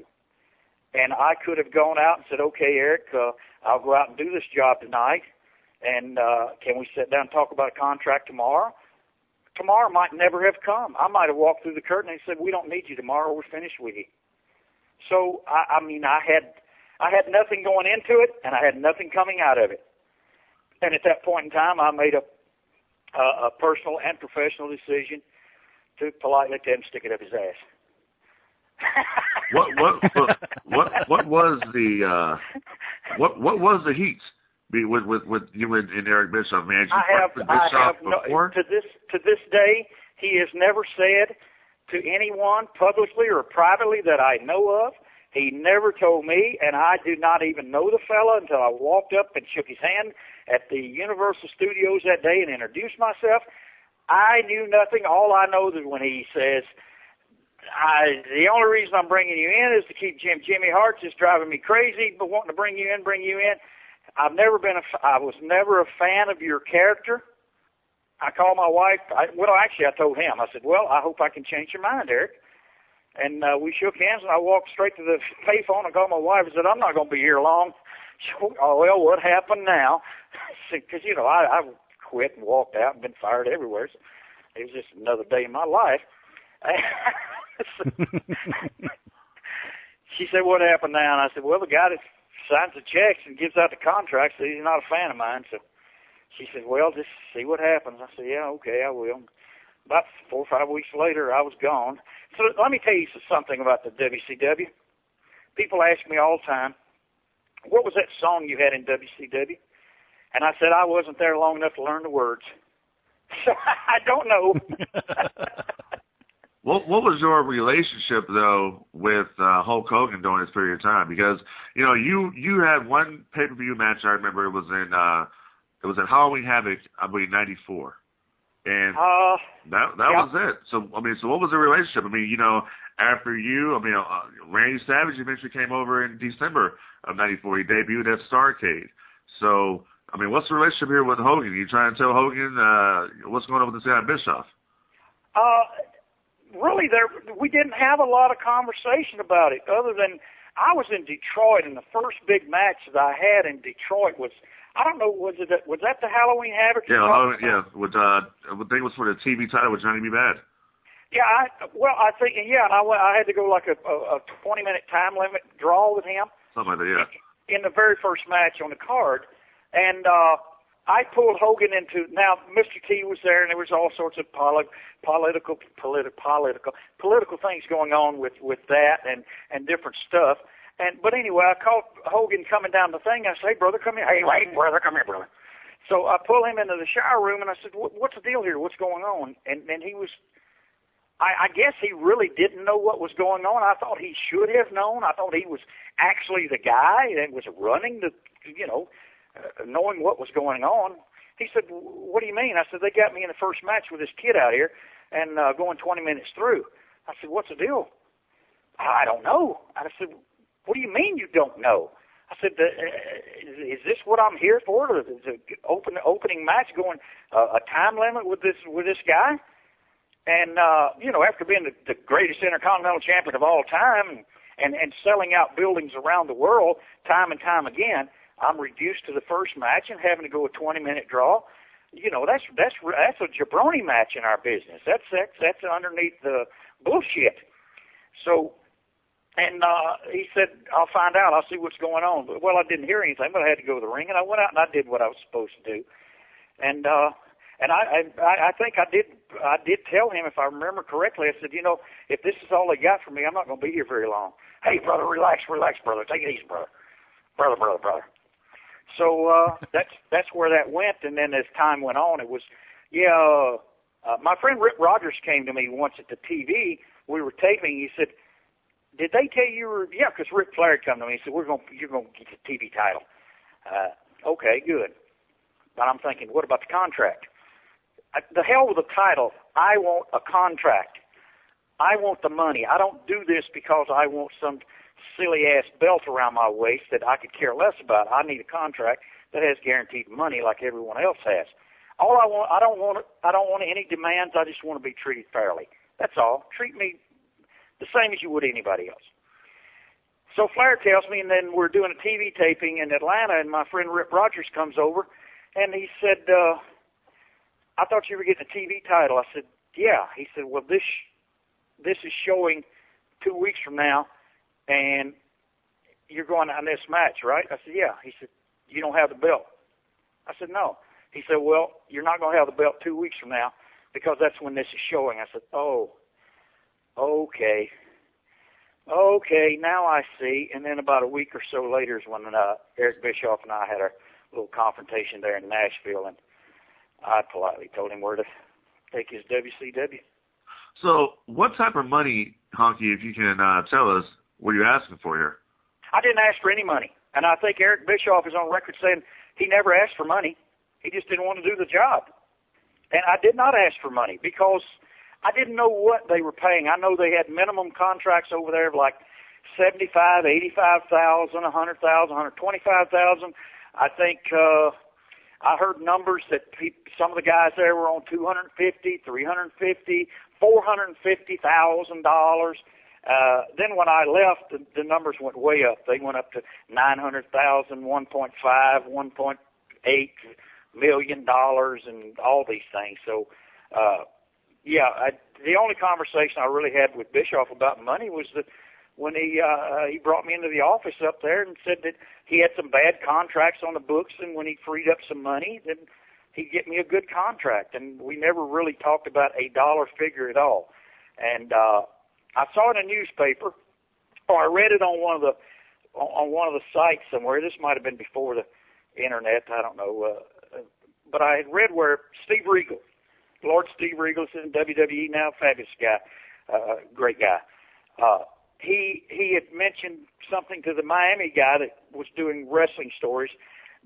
And I could have gone out and said, okay, Eric, uh, I'll go out and do this job tonight, and uh, can we sit down and talk about a contract tomorrow? Tomorrow might never have come. I might have walked through the curtain and said, we don't need you tomorrow, we're finished with you. So, I, I mean, I had I had nothing going into it, and I had nothing coming out of it. And at that point in time, I made a, a, a personal and professional decision to politely tell him to stick it up his ass. what, what what what what was the uh, what what was the heat with with with you and, and Eric Bischoff, man? Did you I have Bischoff I have no, before? to this to this day he has never said to anyone publicly or privately that I know of. He never told me, and I do not even know the fella until I walked up and shook his hand at the Universal Studios that day and introduced myself. I knew nothing. All I know is when he says, I, the only reason I'm bringing you in is to keep Jim Jimmy Hart just driving me crazy, but wanting to bring you in, bring you in. I've never been a, I was never a fan of your character. I called my wife. I, well, actually, I told him. I said, well, I hope I can change your mind, Eric. And uh, we shook hands, and I walked straight to the payphone and called my wife and said, I'm not going to be here long. She said, oh, well, what happened now? Because, you know, I, I quit and walked out and been fired everywhere. So it was just another day in my life. She said, what happened now? And I said, well, the guy that signs the checks and gives out the contracts, he's not a fan of mine. So she said, well, just see what happens. I said, yeah, okay, I will. About four or five weeks later, I was gone. So let me tell you something about the W C W. People ask me all the time, what was that song you had in W C W? And I said I wasn't there long enough to learn the words. So I don't know. What what was your relationship though with uh, Hulk Hogan during this period of time? Because you know you you had one pay per view match. I remember it was in uh, it was in Halloween Havoc, I believe ninety-four, And uh, that that yeah. was it. So, I mean, so what was the relationship? I mean, you know, after you, I mean, uh, Randy Savage eventually came over in December of ninety-four. He debuted at Starrcade. So, I mean, what's the relationship here with Hogan? You trying to tell Hogan uh, what's going on with this guy Bischoff? Uh, really, there we didn't have a lot of conversation about it, other than I was in Detroit, and the first big match that I had in Detroit was, I don't know, was it was that the Halloween Havoc? Yeah, Halloween, yeah. With uh, I think it was for the T V title with Johnny B. Bad. Yeah, I well, I think yeah, and I went, I had to go like a, a, a twenty minute time limit draw with him. Something like that, yeah. In the very first match on the card, and uh, I pulled Hogan into. Now Mister T was there, and there was all sorts of poli- political, politi- political, political things going on with with that, and and different stuff. And but anyway, I caught Hogan coming down the thing. I said, "Hey, brother, come here. Hey, wait, brother, come here, brother." So I pull him into the shower room, and I said, "What's the deal here? What's going on?" And and he was, I, I guess he really didn't know what was going on. I thought he should have known. I thought he was actually the guy that was running the, you know, uh, knowing what was going on. He said, "What do you mean?" I said, "They got me in the first match with this kid out here, and uh, going twenty minutes through." I said, "What's the deal?" "I don't know." I said, "What do you mean you don't know?" I said, uh, "Is this what I'm here for? Is an open opening match going uh, a time limit with this with this guy?" And uh, you know, after being the, the greatest Intercontinental Champion of all time and and selling out buildings around the world time and time again, I'm reduced to the first match and having to go a twenty minute draw. You know, that's that's that's a jabroni match in our business. That's that's that's underneath the bullshit. So. And uh, he said, "I'll find out. I'll see what's going on." But, well, I didn't hear anything, but I had to go to the ring, and I went out and I did what I was supposed to do. And uh, and I, I I think I did I did tell him, if I remember correctly, I said, "You know, if this is all they got for me, I'm not going to be here very long." "Hey, brother, relax, relax, brother. Take it easy, brother, brother, brother, brother." So uh, that's that's where that went. And then as time went on, it was, yeah. Uh, my friend Rick Rogers came to me once at the T V. We were taping. He said, "Did they tell you?" Were, yeah, because Ric Flair come to me and said, "We're going, you're going to get the T V title." Uh, okay, good. But I'm thinking, what about the contract? I, the hell with the title. I want a contract. I want the money. I don't do this because I want some silly ass belt around my waist that I could care less about. I need a contract that has guaranteed money like everyone else has. All I want, I don't want, I don't want any demands. I just want to be treated fairly. That's all. Treat me the same as you would anybody else. So Flair tells me, and then we're doing a T V taping in Atlanta, and my friend Rip Rogers comes over, and he said, uh, "I thought you were getting a T V title." I said, "Yeah." He said, "Well, this this is showing two weeks from now, and you're going on this match, right?" I said, "Yeah." He said, "You don't have the belt." I said, "No." He said, "Well, you're not going to have the belt two weeks from now because that's when this is showing." I said, "Oh. Okay. Okay, now I see." And then about a week or so later is when uh, Eric Bischoff and I had our little confrontation there in Nashville, and I politely told him where to take his W C W. So what type of money, Honky, if you can uh, tell us, were you asking for here? I didn't ask for any money, and I think Eric Bischoff is on record saying he never asked for money. He just didn't want to do the job. And I did not ask for money because I didn't know what they were paying. I know they had minimum contracts over there of like seventy-five, eighty-five thousand, a hundred thousand, one hundred twenty-five thousand. I think uh, I heard numbers that pe- some of the guys there were on two hundred fifty, three hundred fifty, four hundred fifty thousand dollars. Uh, then when I left, the, the numbers went way up. They went up to nine hundred thousand, one point five, one point eight million dollars, and all these things. So. Uh, Yeah, I, the only conversation I really had with Bischoff about money was that when he uh, he brought me into the office up there and said that he had some bad contracts on the books, and when he freed up some money, then he'd get me a good contract. And we never really talked about a dollar figure at all. And uh, I saw it in a newspaper, or I read it on one of the on one of the sites somewhere. This might have been before the internet. I don't know, uh, but I had read where Steve Regal. Lord Steve Regal is in W W E now, fabulous guy, uh, great guy. Uh, he he had mentioned something to the Miami guy that was doing wrestling stories that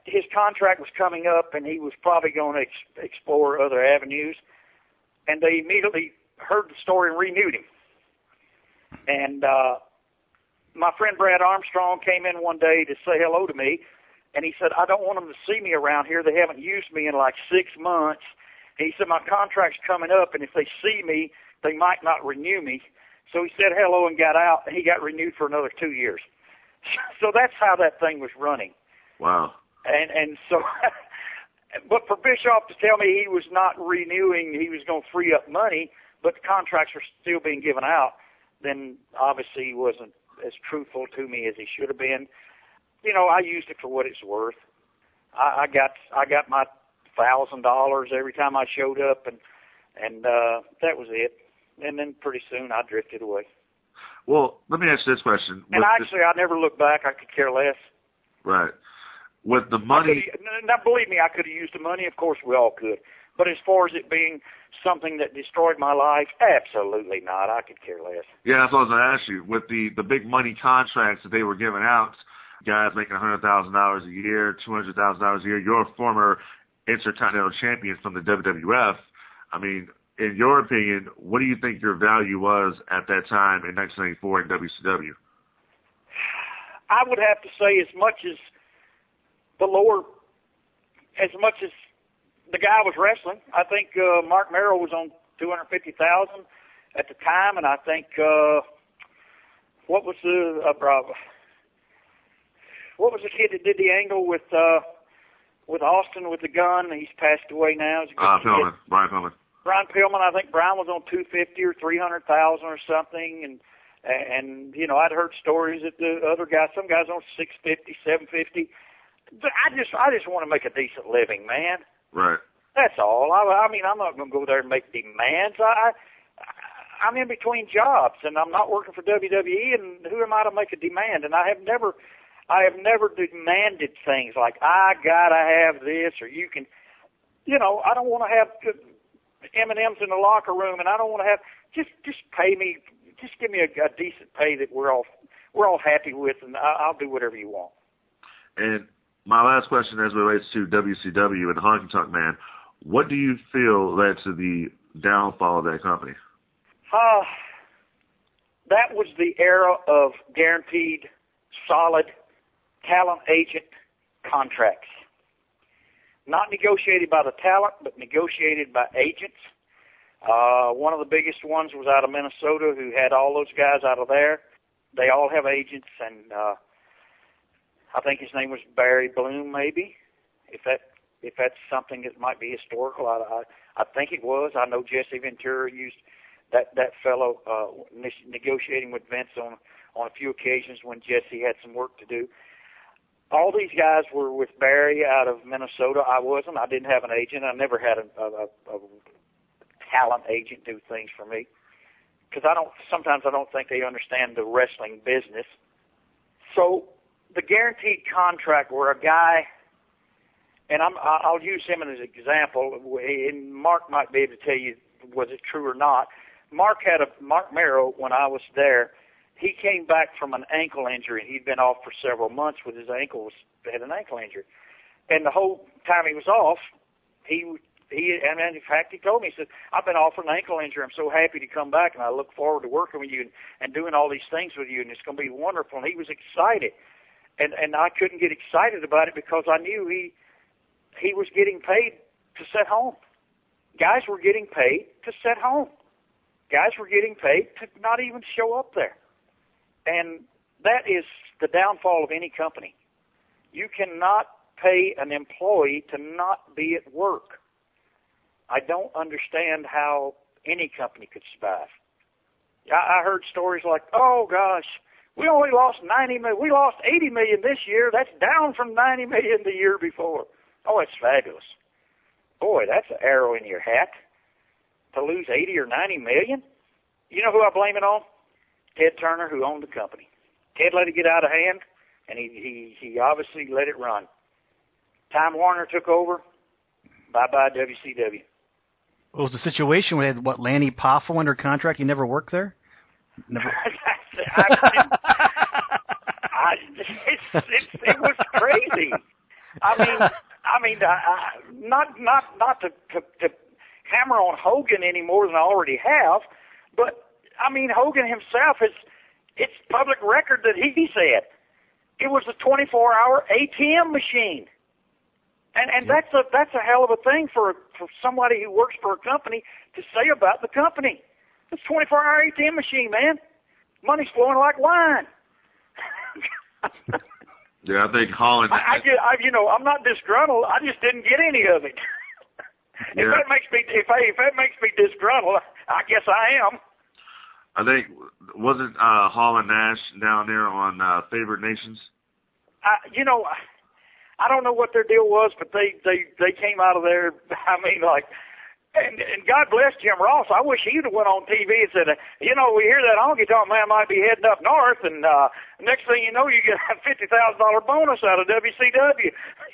his contract was coming up, and he was probably going to ex- explore other avenues. And they immediately heard the story and renewed him. And uh, my friend Brad Armstrong came in one day to say hello to me, and he said, I don't want them to see me around here. They haven't used me in like six months. And he said, my contract's coming up, and if they see me, they might not renew me. So he said hello and got out, and he got renewed for another two years. So that's how that thing was running. Wow. And and so, but for Bischoff to tell me he was not renewing, he was going to free up money, but the contracts were still being given out, then obviously he wasn't as truthful to me as he should have been. You know, I used it for what it's worth. I, I got I got my thousand dollars every time I showed up, and and uh, that was it. And then pretty soon I drifted away. Well, let me ask you this question. And With actually, this, I never looked back. I could care less. Right. With the money... Now, believe me, I could have used the money. Of course, we all could. But as far as it being something that destroyed my life, absolutely not. I could care less. Yeah, that's what I was going to ask you. With the, the big money contracts that they were giving out, guys making one hundred thousand dollars a year, two hundred thousand dollars a year, you're a former Intercontinental Champion from the W W F. I mean... In your opinion, what do you think your value was at that time in nineteen ninety-four in W C W? I would have to say as much as the lower, as much as the guy was wrestling. I think uh, Mark Merrill was on two hundred fifty thousand dollars at the time, and I think, uh, what was the, uh, what was the kid that did the angle with, uh, with Austin with the gun? He's passed away now. Uh, Pillman, Brian Pillman. Brian Pillman, I think Brian was on two fifty or three hundred thousand or something, and and you know I'd heard stories that the other guys, some guys on six fifty, seven fifty. I just I just want to make a decent living, man. Right. That's all. I, I mean, I'm not going to go there and make demands. I, I I'm in between jobs, and I'm not working for W W E, and who am I to make a demand? And I have never, I have never demanded things like I gotta have this or you can, you know, I don't want to have M and M's in the locker room, and I don't want to have just just pay me, just give me a, a decent pay that we're all we're all happy with, and I, I'll do whatever you want. And my last question, as it relates to W C W and Honky Tonk Man, what do you feel led to the downfall of that company? Uh, that was the era of guaranteed, solid talent agent contracts. Not negotiated by the talent, but negotiated by agents. Uh, one of the biggest ones was out of Minnesota, who had all those guys out of there. They all have agents, and uh, I think his name was Barry Bloom, maybe. If that if that's something that might be historical, I, I, I think it was. I know Jesse Ventura used that that fellow uh, negotiating with Vince on on a few occasions when Jesse had some work to do. All these guys were with Barry out of Minnesota. I wasn't. I didn't have an agent. I never had a, a, a talent agent do things for me because I don't. Sometimes I don't think they understand the wrestling business. So the guaranteed contract where a guy, and I'm, I'll use him as an example, and Mark might be able to tell you was it true or not. Mark had a Mark Merrow when I was there. He came back from an ankle injury. He'd been off for several months with his ankle, had an ankle injury. And the whole time he was off, he, he, and in fact, he told me, he said, I've been off for an ankle injury. I'm so happy to come back, and I look forward to working with you and, and doing all these things with you, and it's going to be wonderful. And he was excited. And, and I couldn't get excited about it because I knew he, he was getting paid to sit home. Guys were getting paid to sit home. Guys were getting paid to not even show up there. And that is the downfall of any company. You cannot pay an employee to not be at work. I don't understand how any company could survive. I, I heard stories like, oh gosh, we only lost ninety million. We lost eighty million this year. That's down from ninety million the year before. Oh, it's fabulous. Boy, that's an arrow in your hat to lose eighty or ninety million. You know who I blame it on? Ted Turner, who owned the company. Ted let it get out of hand, and he, he, he obviously let it run. Time Warner took over. Bye-bye W C W. What was the situation? We had, what, Lanny Poffo under contract? You never worked there? Never. I, I, it's, it's, it was crazy. I mean, I mean, I, I, not not not to, to to hammer on Hogan any more than I already have, but I mean, Hogan himself is. It's public record that he said it was a twenty-four hour A T M machine, and and Yep. that's a that's a hell of a thing for for somebody who works for a company to say about the company. It's a twenty-four hour A T M machine, man. Money's flowing like wine. Yeah, I think Holland. I, I, just, I, you know, I'm not disgruntled. I just didn't get any of it. Yeah. If that makes me, if I, if that makes me disgruntled, I guess I am. I think wasn't uh, Hall and Nash down there on uh, Favored Nations? I, you know, I don't know what their deal was, but they they they came out of there. I mean, like, and and God bless Jim Ross. I wish he'd have went on T V and said, you know, we hear that honky tonk man might be heading up north, and uh, next thing you know, you get a fifty thousand dollar bonus out of W C W.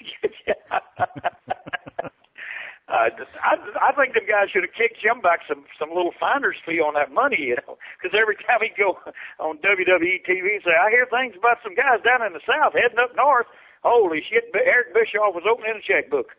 Uh, I, I think them guys should have kicked Jim back some some little finder's fee on that money, you know, because every time he'd go on W W E T V and say, I hear things about some guys down in the South heading up north. Holy shit, Eric Bischoff was opening a checkbook.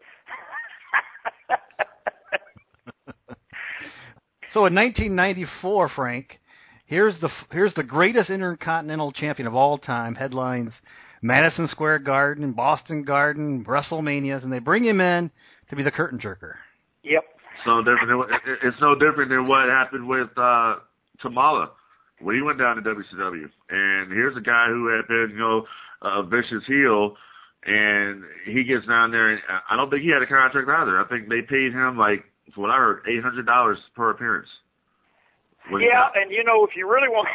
So in nineteen ninety-four, Frank, here's the here's the greatest Intercontinental Champion of all time. Headlines Madison Square Garden, Boston Garden, WrestleManias, and they bring him in to be the curtain jerker. Yep. So different. Than, it's no different than what happened with uh, Tamala when he went down to W C W. And here's a guy who had been, you know, a vicious heel, and he gets down there, and I don't think he had a contract either. I think they paid him, like, from what I heard, eight hundred dollars per appearance. Yeah, and you know, if you really want,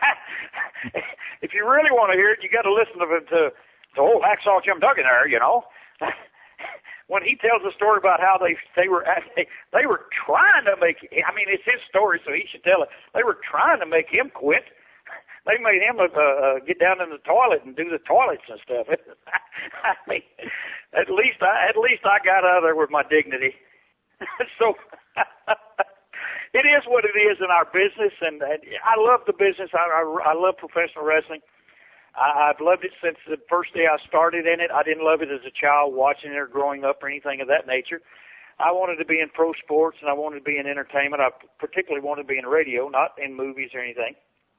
if you really want to hear it, you got to listen to to, to old Hacksaw Jim Duggan there. You know, when he tells the story about how they they were they, they were trying to make. I mean, it's his story, so he should tell it. They were trying to make him quit. They made him uh, uh, get down in the toilet and do the toilets and stuff. I mean, at least I at least I got out of there with my dignity. So. It is what it is in our business, and, and I love the business. I, I, I love professional wrestling. I, I've loved it since the first day I started in it. I didn't love it as a child, watching it or growing up or anything of that nature. I wanted to be in pro sports, and I wanted to be in entertainment. I particularly wanted to be in radio, not in movies or anything.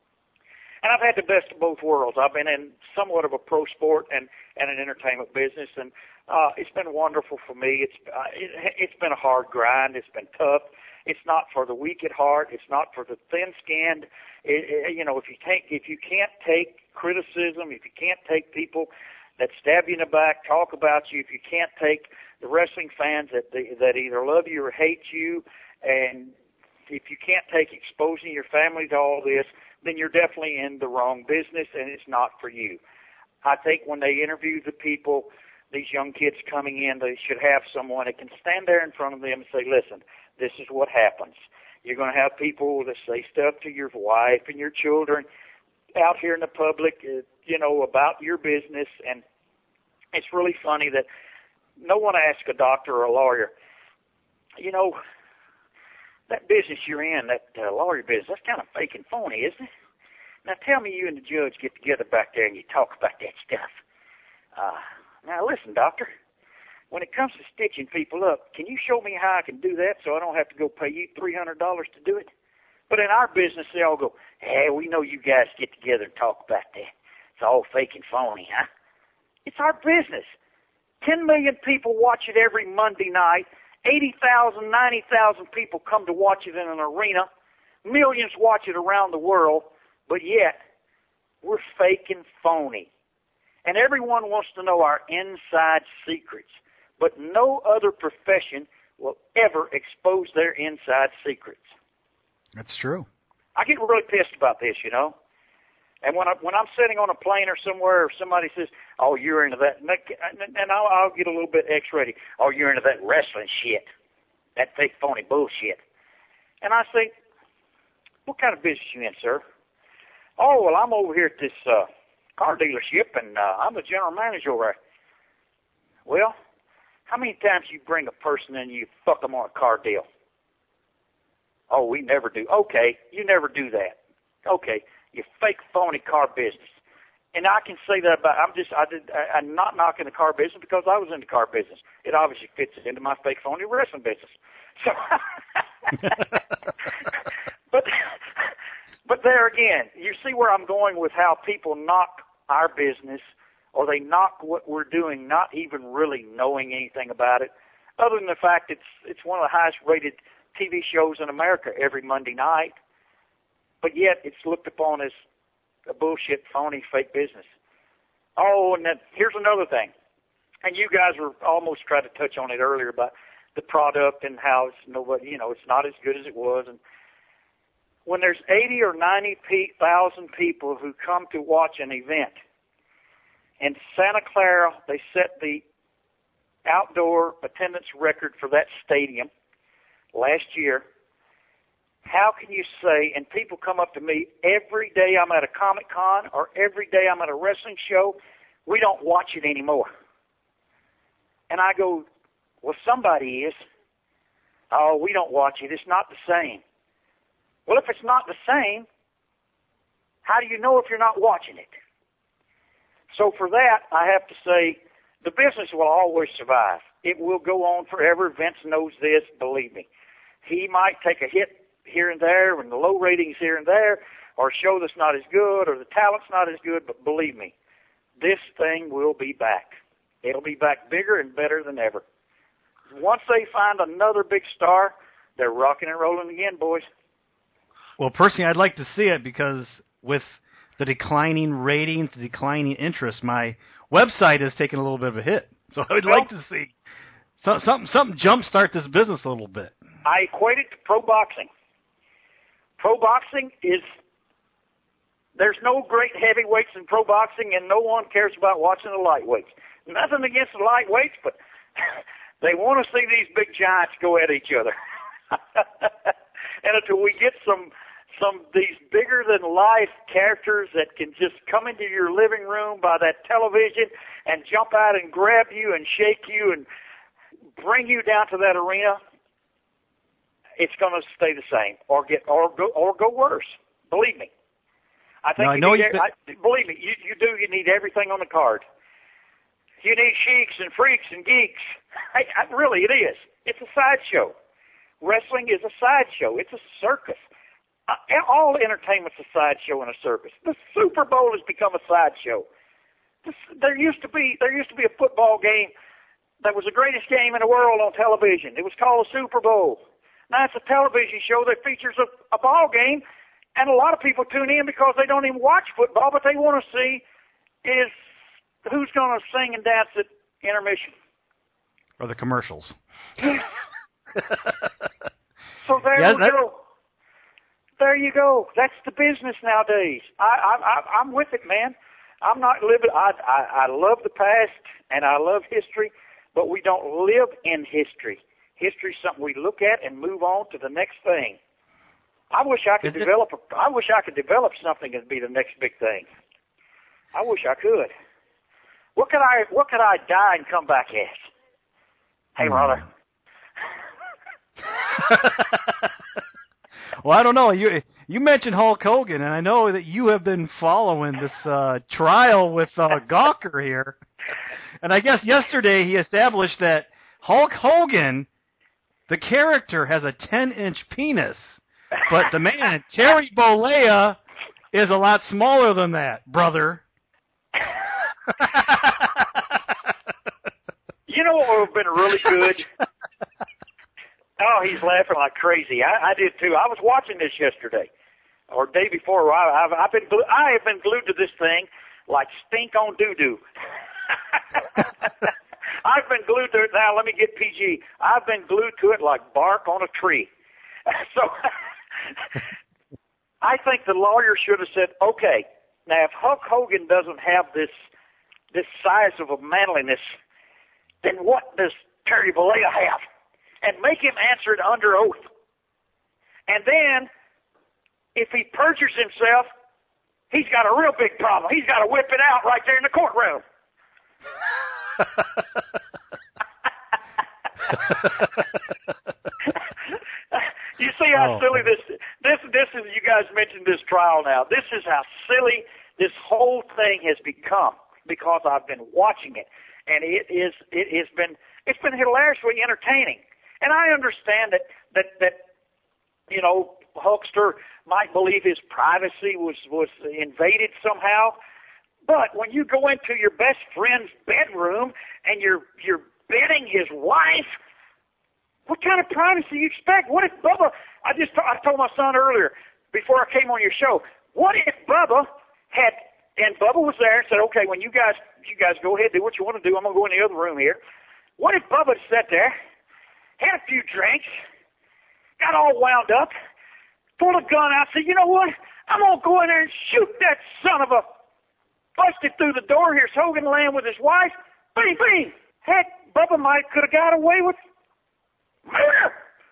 And I've had the best of both worlds. I've been in somewhat of a pro sport and, and an entertainment business, and uh, it's been wonderful for me. It's uh, it, it's been a hard grind. It's been tough. It's not for the weak at heart. It's not for the thin-skinned. It, it, you know, if you take, if you can't take criticism, if you can't take people that stab you in the back, talk about you, if you can't take the wrestling fans that that either love you or hate you, and if you can't take exposing your family to all this, then you're definitely in the wrong business, and it's not for you. I think when they interview the people, these young kids coming in, they should have someone that can stand there in front of them and say, listen, this is what happens. You're going to have people that say stuff to your wife and your children out here in the public, uh, you know, about your business. And it's really funny that no one asks a doctor or a lawyer, you know, that business you're in, that uh, lawyer business, that's kind of fake and phony, isn't it? Now tell me you and the judge get together back there and you talk about that stuff. Uh, now listen, doctor. When it comes to stitching people up, can you show me how I can do that so I don't have to go pay you three hundred dollars to do it? But in our business, they all go, hey, we know you guys get together and talk about that. It's all fake and phony, huh? It's our business. Ten million people watch it every Monday night. eighty thousand, ninety thousand people come to watch it in an arena. Millions watch it around the world. But yet, we're fake and phony. And everyone wants to know our inside secrets. But no other profession will ever expose their inside secrets. That's true. I get really pissed about this, you know. And when, I, when I'm sitting on a plane or somewhere, or somebody says, oh, you're into that, and I'll, I'll get a little bit X-rated. Oh, you're into that wrestling shit, that fake, phony bullshit. And I say, what kind of business you in, sir? Oh, well, I'm over here at this uh, car dealership, and uh, I'm the general manager over there. Well, how many times you bring a person in and you fuck them on a car deal? Oh, we never do. Okay, you never do that. Okay, you fake, phony car business. And I can say that about, I'm just, I did, I, I'm not knocking the car business because I was in the car business. It obviously fits into my fake phony wrestling business. So, but, but there again, you see where I'm going with how people knock our business, or they knock what we're doing, not even really knowing anything about it, other than the fact it's it's one of the highest rated T V shows in America every Monday night, but yet it's looked upon as a bullshit, phony, fake business. Oh, and then here's another thing, and you guys were almost trying to touch on it earlier about the product and how it's nobody, you know, it's not as good as it was. And when there's eighty or ninety thousand people who come to watch an event, in Santa Clara, they set the outdoor attendance record for that stadium last year. How can you say, and people come up to me every day I'm at a Comic Con or every day I'm at a wrestling show, we don't watch it anymore. And I go, well, somebody is. Oh, we don't watch it. It's not the same. Well, if it's not the same, how do you know if you're not watching it? So for that, I have to say, the business will always survive. It will go on forever. Vince knows this, believe me. He might take a hit here and there, and the low ratings here and there, or a show that's not as good, or the talent's not as good, but believe me, this thing will be back. It'll be back bigger and better than ever. Once they find another big star, they're rocking and rolling again, boys. Well, personally, I'd like to see it because with the declining ratings, the declining interest, my website has taken a little bit of a hit. So I would well, like to see some, something, something jumpstart this business a little bit. I equate it to pro boxing. Pro boxing is, there's no great heavyweights in pro boxing, and no one cares about watching the lightweights. Nothing against the lightweights, but they want to see these big giants go at each other. And until we get some some these bigger than life characters that can just come into your living room by that television and jump out and grab you and shake you and bring you down to that arena, it's going to stay the same or get or go or go worse. Believe me. I think no, I you know need, been... I, believe me, you you do. You need everything on the card. You need sheiks and freaks and geeks. I, I, really, it is. It's a sideshow. Wrestling is a sideshow. It's a circus. Uh, all entertainment's a sideshow and a circus. The Super Bowl has become a sideshow. This, there used to be there used to be a football game that was the greatest game in the world on television. It was called the Super Bowl. Now it's a television show that features a, a ball game, and a lot of people tune in because they don't even watch football, but they want to see is who's going to sing and dance at intermission. Or the commercials. So there yeah, we that... go. There you go. That's the business nowadays. I, I, I'm with it, man. I'm not living. I, I, I love the past and I love history, but we don't live in history. History's something we look at and move on to the next thing. I wish I could Is develop. it... A, I wish I could develop something and be the next big thing. I wish I could. What could I? What could I die and come back as? Hey, brother. Well, I don't know. You you mentioned Hulk Hogan, and I know that you have been following this uh, trial with uh, Gawker here. And I guess yesterday he established that Hulk Hogan, the character, has a ten-inch penis, but the man, Terry Bollea, is a lot smaller than that, brother. You know what would have been really good? Oh, he's laughing like crazy. I, I did too. I was watching this yesterday, or day before. I, I've, I've been, I have been glued to this thing like stink on doo doo. I've been glued to it now. Let me get P G. I've been glued to it like bark on a tree. So I think the lawyer should have said, okay, now if Hulk Hogan doesn't have this this size of a manliness, then what does Terry Bollea have? And make him answer it under oath. And then, if he perjures himself, he's got a real big problem. He's got to whip it out right there in the courtroom. You see how oh. silly this this this is. You guys mentioned this trial now. This is how silly this whole thing has become because I've been watching it, and it is it has been it's been hilariously entertaining. And I understand that that that you know Hulkster might believe his privacy was was invaded somehow, but when you go into your best friend's bedroom and you're you're bedding his wife, what kind of privacy you expect? What if Bubba? I just I told my son earlier before I came on your show. What if Bubba had and Bubba was there and said, "Okay, when you guys you guys go ahead, do what you want to do. I'm gonna go in the other room here." What if Bubba sat there, had a few drinks, got all wound up, pulled a gun out, said, "You know what? I'm gonna go in there and shoot that son of a." Busted through the door. Here's Hogan laying with his wife. Bing, bing. Heck, Bubba might could have got away with murder.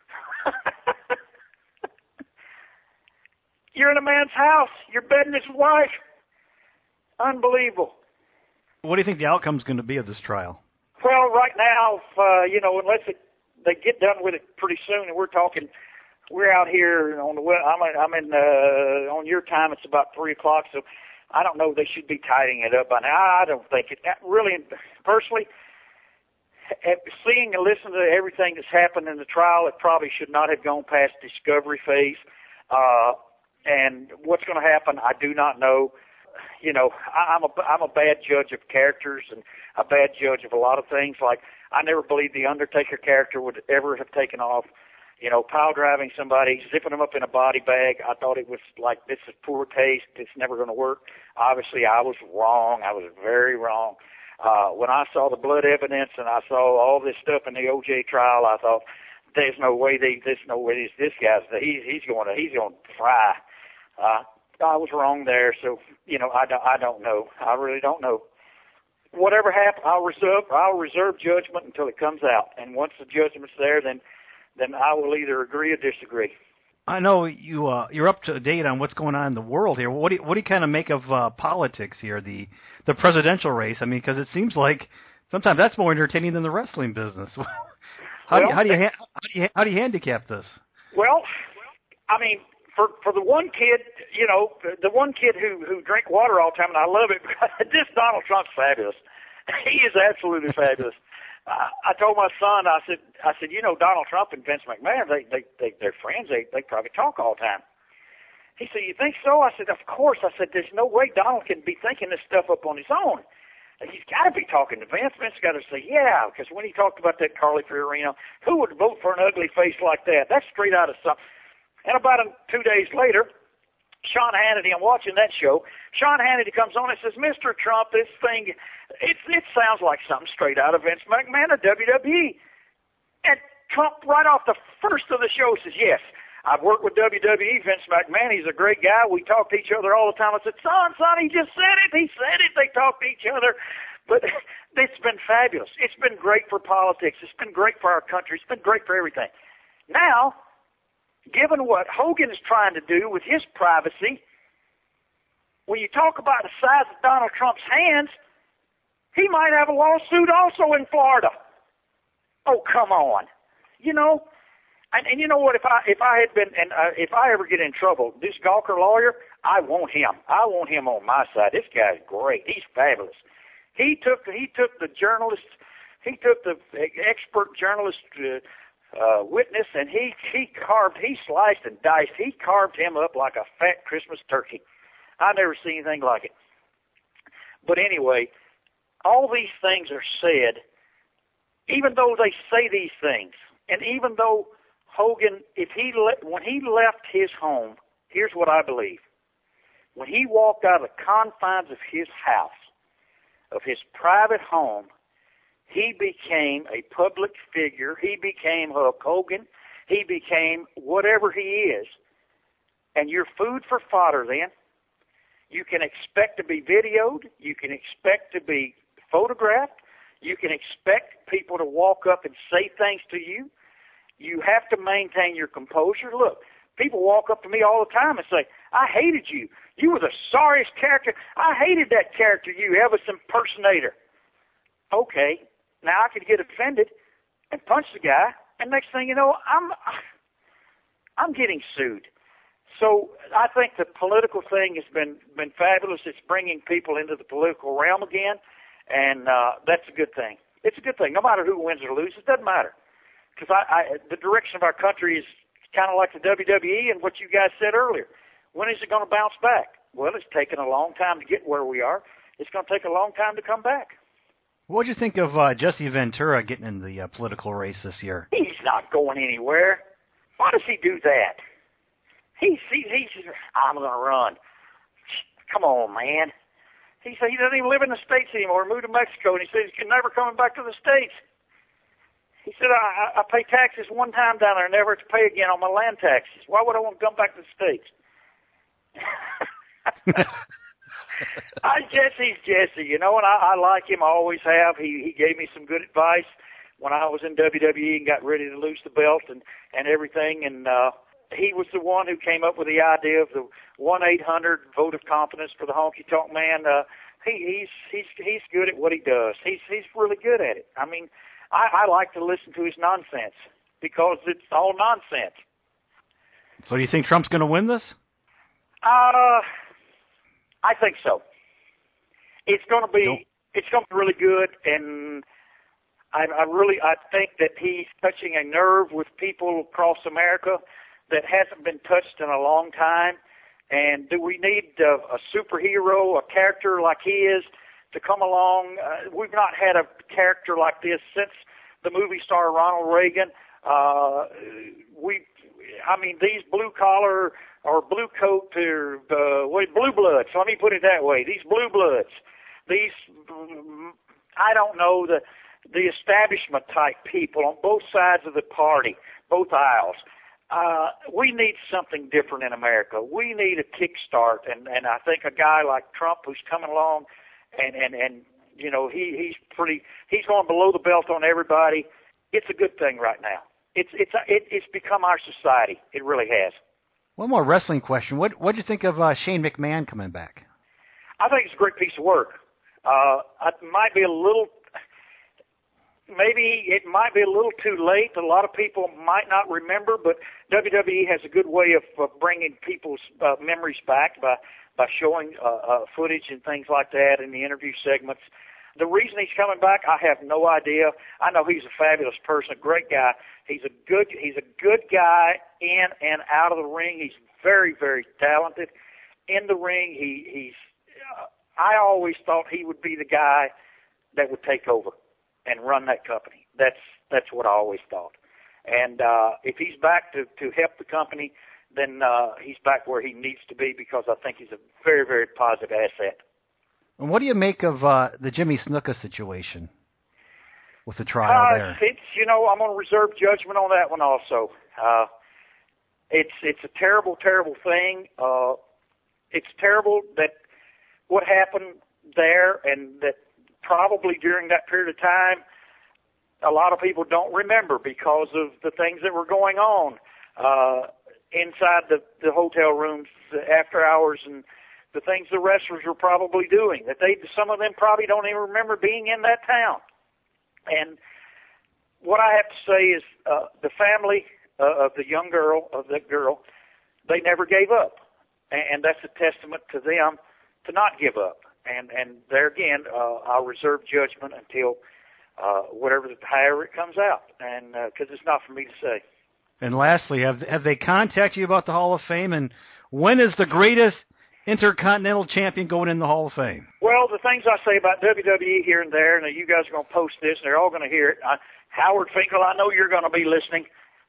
You're in a man's house. You're bedding his wife. Unbelievable. What do you think the outcome's going to be of this trial? Well, right now, uh, you know, unless it, they get done with it pretty soon, and we're talking, we're out here on the I'm in, I'm in uh, on your time. It's about three o'clock, so I don't know. They should be tidying it up by now. I don't think it. Really, personally, seeing and listening to everything that's happened in the trial, it probably should not have gone past discovery phase. Uh, and what's going to happen, I do not know. You know, I, I'm a I'm a bad judge of characters and a bad judge of a lot of things. Like, I never believed the Undertaker character would ever have taken off. You know, pile driving somebody, zipping them up in a body bag. I thought it was like, this is poor taste. It's never going to work. Obviously, I was wrong. I was very wrong. Uh, when I saw the blood evidence and I saw all this stuff in the O J trial, I thought, there's no way they, there's no way this, this guy's, he's, he's going to, he's going to fry. Uh, I was wrong there. So, you know, I don't, I don't know. I really don't know. Whatever happens, I'll reserve, I'll reserve judgment until it comes out. And once the judgment's there, then, then I will either agree or disagree. I know you, uh, you're up to date on what's going on in the world here. What do you, what do you kind of make of uh, politics here, the the presidential race? I mean, because it seems like sometimes that's more entertaining than the wrestling business. how, well, do you, how do you how do you how do you handicap this? Well, I mean, for for the one kid, you know, the one kid who who drank water all the time, and I love it because this Donald Trump's fabulous. He is absolutely fabulous. I, I told my son, I said, I said, you know, Donald Trump and Vince McMahon, they, they, they, they're friends. They, they probably talk all the time. He said, you think so? I said, of course. I said, there's no way Donald can be thinking this stuff up on his own. And he's got to be talking to Vince. Vince got to say, yeah, because when he talked about that Carly Fiorina, who would vote for an ugly face like that? That's straight out of something. And about a, two days later, Sean Hannity, I'm watching that show. Sean Hannity comes on and says, Mister Trump, this thing, it, it sounds like something straight out of Vince McMahon or W W E. And Trump, right off the first of the show, says, yes, I've worked with W W E, Vince McMahon. He's a great guy. We talk to each other all the time. I said, son, son, he just said it. He said it. They talk to each other. But it's been fabulous. It's been great for politics. It's been great for our country. It's been great for everything. Now, given what Hogan is trying to do with his privacy, when you talk about the size of Donald Trump's hands, he might have a lawsuit also in Florida. Oh, come on. You know, and, and you know what, if I if I had been, and uh, if I ever get in trouble, this Gawker lawyer, I want him. I want him on my side. This guy's great. He's fabulous. He took he took the journalist, he took the expert journalist uh, Uh, witness, and he he carved, he sliced and diced, he carved him up like a fat Christmas turkey. I've never seen anything like it. But anyway, all these things are said, even though they say these things, and even though Hogan, if he le- when he left his home, here's what I believe: when he walked out of the confines of his house, of his private home, he became a public figure. He became Hulk Hogan. He became whatever he is. And you're food for fodder then. You can expect to be videoed. You can expect to be photographed. You can expect people to walk up and say things to you. You have to maintain your composure. Look, people walk up to me all the time and say, I hated you. You were the sorriest character. I hated that character, you Elvis impersonator. Okay. Now I could get offended and punch the guy, and next thing you know, I'm I'm getting sued. so I think the political thing has been been fabulous. It's bringing people into the political realm again, and uh, that's a good thing. It's a good thing, no matter who wins or loses. It doesn't matter, because I, I, the direction of our country is kind of like the W W E and what you guys said earlier. When is it going to bounce back? Well, it's taken a long time to get where we are. It's going to take a long time to come back. What did you think of uh, Jesse Ventura getting in the uh, political race this year? He's not going anywhere. Why does he do that? He's, he's, he's I'm going to run. Come on, man. He said he doesn't even live in the States anymore. He moved to Mexico, and he said he's never coming back to the States. He said, I, I pay taxes one time down there and never to pay again on my land taxes. Why would I want to come back to the States? I Jesse's Jesse, you know, and I, I like him. I always have. He he gave me some good advice when I was in W W E and got ready to lose the belt and, and everything. And uh, he was the one who came up with the idea of the one eight hundred vote of confidence for the Honky Tonk Man. Uh, he, he's he's he's good at what he does. He's he's really good at it. I mean, I, I like to listen to his nonsense because it's all nonsense. So do you think Trump's going to win this? Uh, I think so. It's going to be Nope. it's going to be really good, and I, I really I think that he's touching a nerve with people across America that hasn't been touched in a long time. And do we need a, a superhero, a character like he is, to come along? Uh, we've not had a character like this since the movie star Ronald Reagan. Uh, we, I mean, these blue collar or blue coat or uh, wait, blue bloods. Let me put it that way. These blue bloods, these I don't know the the establishment type people on both sides of the party, both aisles. Uh, we need something different in America. We need a kickstart, and, and I think a guy like Trump who's coming along, and, and, and you know he, he's pretty he's going below the belt on everybody. It's a good thing right now. It's it's it, it's become our society. It really has. One more wrestling question. What what do you think of uh, Shane McMahon coming back? I think it's a great piece of work. Uh, it might be a little. Maybe it might be a little too late. A lot of people might not remember, but W W E has a good way of, of bringing people's uh, memories back by by showing uh, uh, footage and things like that in the interview segments. The reason he's coming back, I have no idea. I know he's a fabulous person, a great guy. He's a good he's a good guy in and out of the ring. He's very very talented in the ring. He he's. Uh, I always thought he would be the guy that would take over and run that company. That's that's what I always thought. And uh, if he's back to, to help the company, then uh, he's back where he needs to be because I think he's a very, very positive asset. And what do you make of uh, the Jimmy Snuka situation with the trial uh, there? It's, you know, I'm going to reserve judgment on that one also. Uh, it's it's a terrible, terrible thing. Uh, it's terrible that what happened there and that probably during that period of time, a lot of people don't remember because of the things that were going on uh, inside the, the hotel rooms, the after hours, and the things the wrestlers were probably doing. That they, some of them probably don't even remember being in that town. And what I have to say is, uh, the family uh, of the young girl, of that girl, they never gave up, and, and that's a testament to them to not give up. And and there again, uh, I'll reserve judgment until uh, whatever, however it comes out, and because uh, it's not for me to say. And lastly, have have they contacted you about the Hall of Fame? And when is the greatest Intercontinental Champion going in the Hall of Fame? Well, the things I say about W W E here and there, and you guys are going to post this, and they're all going to hear it. I, Howard Finkel, I know you're going to be listening.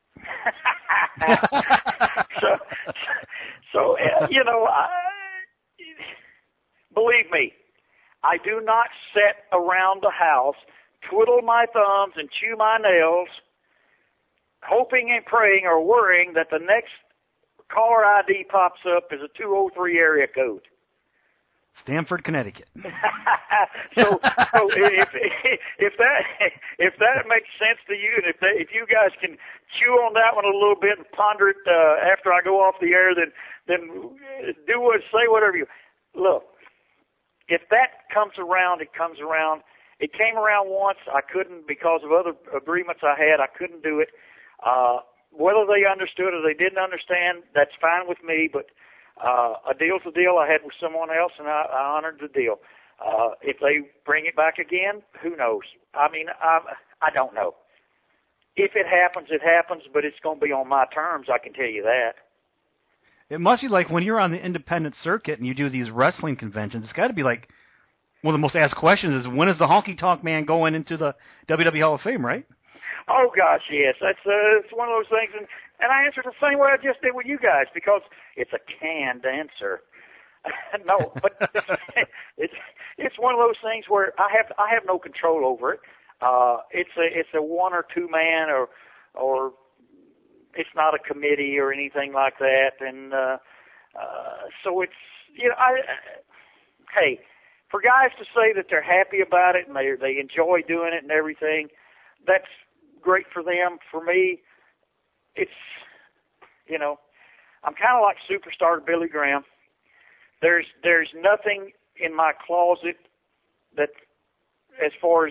so, so uh, you know. I, Believe me, I do not sit around the house, twiddle my thumbs and chew my nails, hoping and praying or worrying that the next caller I D pops up is a two oh three area code. Stamford, Connecticut. so, so if if that if that makes sense to you, and if that, if you guys can chew on that one a little bit and ponder it uh, after I go off the air, then then do what say whatever you look. If that comes around, it comes around. It came around once. I couldn't, because of other agreements I had, I couldn't do it. Uh, whether they understood or they didn't understand, that's fine with me. But uh, a deal's a deal. I had with someone else, and I, I honored the deal. Uh, if they bring it back again, who knows? I mean, I, I don't know. If it happens, it happens, but it's going to be on my terms, I can tell you that. It must be like when you're on the independent circuit and you do these wrestling conventions, it's got to be like one of the most asked questions is, when is the Honky Tonk Man going into the W W E Hall of Fame, right? Oh, gosh, yes. That's uh, it's one of those things, and, and I answered the same way I just did with you guys, because it's a canned answer. No, but it's it's one of those things where I have I have no control over it. Uh, it's a it's a one or two man, or or it's not a committee or anything like that, and uh, uh, so it's you know I hey, for guys to say that they're happy about it and they they enjoy doing it and everything, that's great for them. For me, it's you know I'm kind of like superstar Billy Graham. There's there's nothing in my closet that, as far as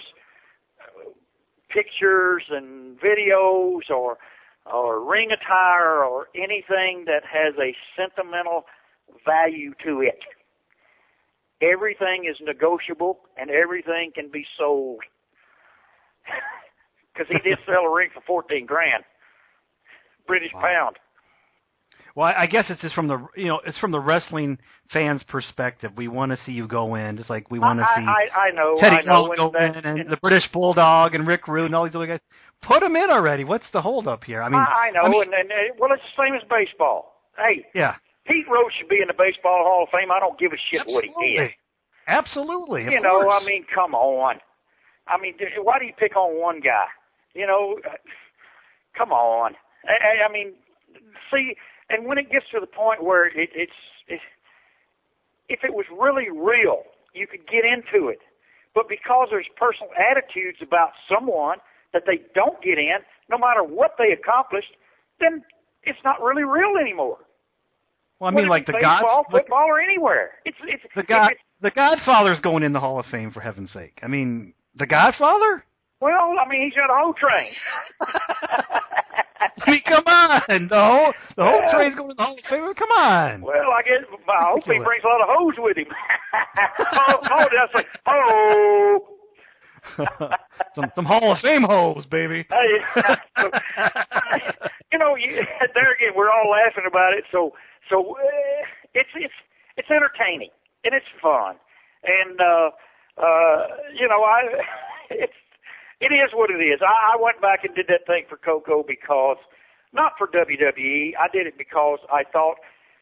pictures and videos or or ring attire or anything that has a sentimental value to it. Everything is negotiable and everything can be sold. Because he did sell a ring for fourteen grand, British wow. pound. Well, I guess it's just from the you know it's from the wrestling fans' perspective. We want to see you go in, just like we want to I, see I, I know, Teddy I know, Long go and, in, and, and the British Bulldog and Rick Rude and all these other guys. Put them in already. What's the holdup here? I mean, I, I know, I mean, and, and well, it's the same as baseball. Hey, yeah, Pete Rose should be in the Baseball Hall of Fame. I don't give a shit absolutely. what he did. Absolutely, of you know, course. I mean, come on. I mean, why do you pick on one guy? You know, come on. I, I mean, see. And when it gets to the point where it, it's, it, if it was really real, you could get into it. But because there's personal attitudes about someone that they don't get in, no matter what they accomplished, then it's not really real anymore. Well, I mean, like the baseball, God, football, or anywhere. It's it's the God, it's, the Godfather's going in the Hall of Fame, for heaven's sake. I mean, the Godfather. Well, I mean, he's got a whole train. I mean, come on, the whole the whole well, train's going to the Hall of Fame. Come on. Well, I guess I hope he brings a lot of hoes with him. oh, oh, did I say oh? some some Hall of Fame hoes, baby. Hey, so, you know, you, there again, we're all laughing about it. So, so uh, it's it's it's entertaining and it's fun, and uh, uh, you know, I it's. It is what it is. I, I went back and did that thing for Koko because, not for W W E, I did it because I thought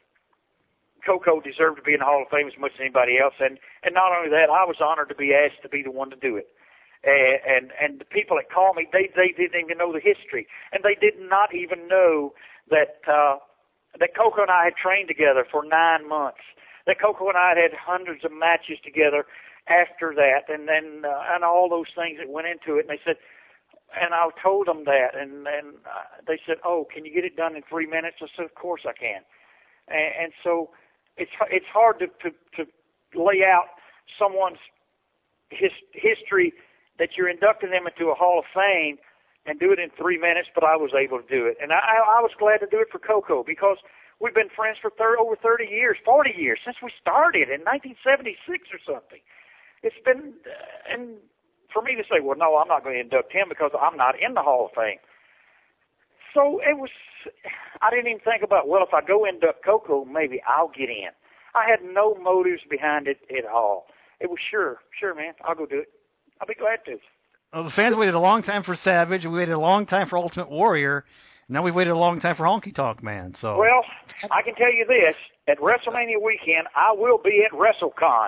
Koko deserved to be in the Hall of Fame as much as anybody else. And, and not only that, I was honored to be asked to be the one to do it. And, and, and the people that called me, they, they didn't even know the history. And they did not even know that, uh, that Koko and I had trained together for nine months. That Koko and I had had hundreds of matches together after that, and then uh, and all those things that went into it. And they said, and I told them that, and and uh, they said, "Oh, can you get it done in three minutes?" I said, "Of course I can." And, and so it's it's hard to, to to lay out someone's his, history that you're inducting them into a Hall of Fame and do it in three minutes. But I was able to do it, and I I was glad to do it for Koko because we've been friends for thirty, over thirty years, forty years since we started in nineteen seventy-six or something. It's been, uh, and for me to say, well, no, I'm not going to induct him because I'm not in the Hall of Fame. So it was, I didn't even think about, well, if I go induct Koko, maybe I'll get in. I had no motives behind it at all. It was sure, sure, man, I'll go do it. I'll be glad to. Well, the fans waited a long time for Savage, we waited a long time for Ultimate Warrior, now we've waited a long time for Honky Tonk Man. So, well, I can tell you this, at WrestleMania weekend, I will be at WrestleCon.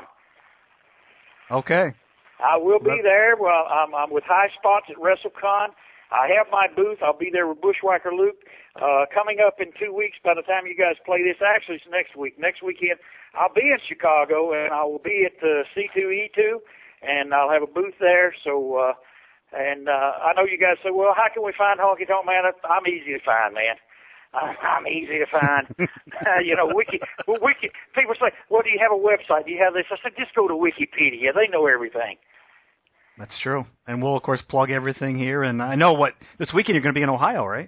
Okay. I will be there. Well, I'm, I'm with High Spots at WrestleCon. I have my booth. I'll be there with Bushwhacker Luke. Uh, coming up in two weeks, by the time you guys play this, actually it's next week. Next weekend, I'll be in Chicago, and I will be at the C two E two, and I'll have a booth there. So, uh, and uh, I know you guys say, well, how can we find Honky Tonk Man? I'm easy to find, man. I'm easy to find. uh, you know, Wiki, Wiki. People say, well, do you have a website? Do you have this? I said, just go to Wikipedia. They know everything. That's true. And we'll, of course, plug everything here. And I know what, this weekend you're going to be in Ohio, right?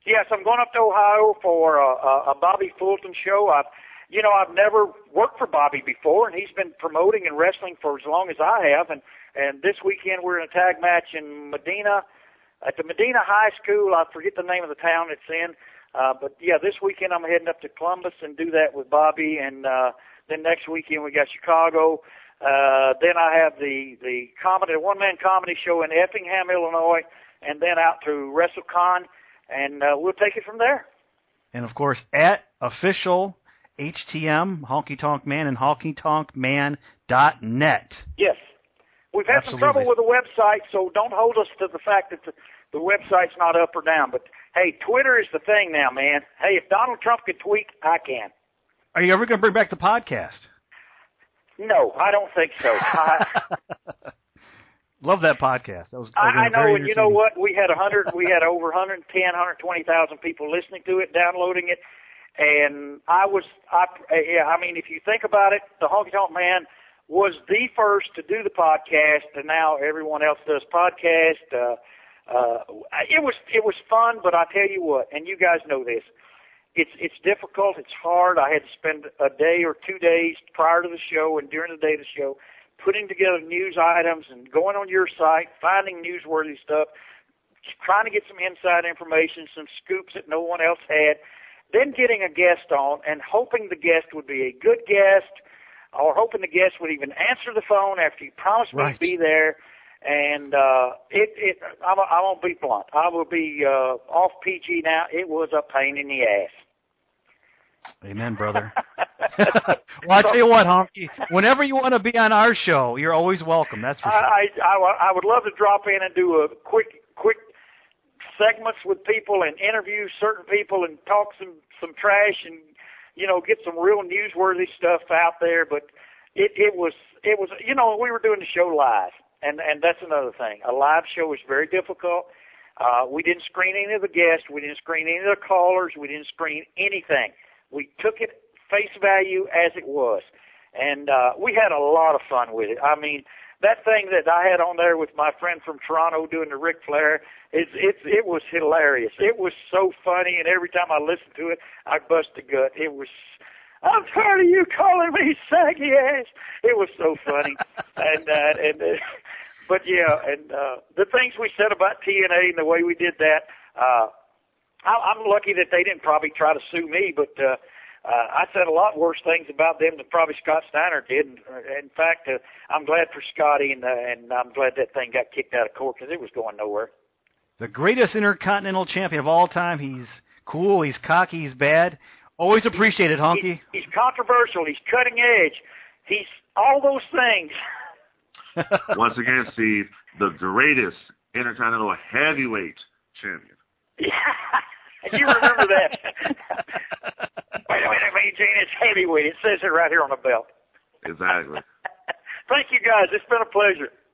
Yes, I'm going up to Ohio for a, a, a Bobby Fulton show. I've, you know, I've never worked for Bobby before, and he's been promoting and wrestling for as long as I have. And, and this weekend we're in a tag match in Medina, at the Medina High School. I forget the name of the town it's in. Uh, but, yeah, this weekend I'm heading up to Columbus and do that with Bobby. And uh, then next weekend we got Chicago. Uh, then I have the, the comedy, one-man comedy show in Effingham, Illinois, and then out to WrestleCon. And uh, we'll take it from there. And, of course, at official H T M, Honky Tonk Man, and honky tonk man dot net. Yes. We've had Absolutely. some trouble with the website, so don't hold us to the fact that the, the website's not up or down. But, hey, Twitter is the thing now, man. Hey, if Donald Trump can tweet, I can. Are you ever going to bring back the podcast? No, I don't think so. I, Love that podcast. That was, that was I, I know, very and you know what? We had a hundred, we had over one hundred ten, one hundred twenty thousand people listening to it, downloading it, and I was, I, yeah, I mean, if you think about it, the Honky Tonk Man was the first to do the podcast, and now everyone else does podcast. Uh, uh, it was, it was fun, but I tell you what, and you guys know this, it's, it's difficult, it's hard. I had to spend a day or two days prior to the show and during the day of the show putting together news items and going on your site, finding newsworthy stuff, trying to get some inside information, some scoops that no one else had, then getting a guest on and hoping the guest would be a good guest, or hoping the guest would even answer the phone after you promised me Right. to be there. And uh, it, it, I'm, I won't be blunt. I will be uh, off P G now. It was a pain in the ass. Amen, brother. Well, I tell you what, Honky, whenever you want to be on our show, you're always welcome. That's for sure. I, I, I would love to drop in and do a quick, quick segments with people and interview certain people and talk some, some trash and, you know, get some real newsworthy stuff out there. But it, it was, it was, you know, we were doing the show live, and, and that's another thing. A live show is very difficult. Uh, we didn't screen any of the guests. We didn't screen any of the callers. We didn't screen anything. We took it face value as it was. And uh, we had a lot of fun with it. I mean, that thing that I had on there with my friend from Toronto doing the Ric Flair, it's, it's, it was hilarious. It was so funny, and every time I listened to it, I bust a gut. It was, I'm tired of you calling me saggy ass. It was so funny. and, uh, and, uh, but yeah, and uh, the things we said about T N A and the way we did that, uh, I'm lucky that they didn't probably try to sue me, but uh, uh, I said a lot worse things about them than probably Scott Steiner did. And, in fact, uh, I'm glad for Scotty, and, uh, and I'm glad that thing got kicked out of court because it was going nowhere. The greatest intercontinental champion of all time. He's cool. He's cocky. He's bad. Always appreciated, Honky. He's, he's controversial. He's cutting edge. He's all those things. Once again, Steve, the greatest intercontinental heavyweight champion. Yeah, you remember that. Wait a minute, man, Gene, it's heavyweight. It says it right here on the belt. Exactly. Thank you, guys. It's been a pleasure.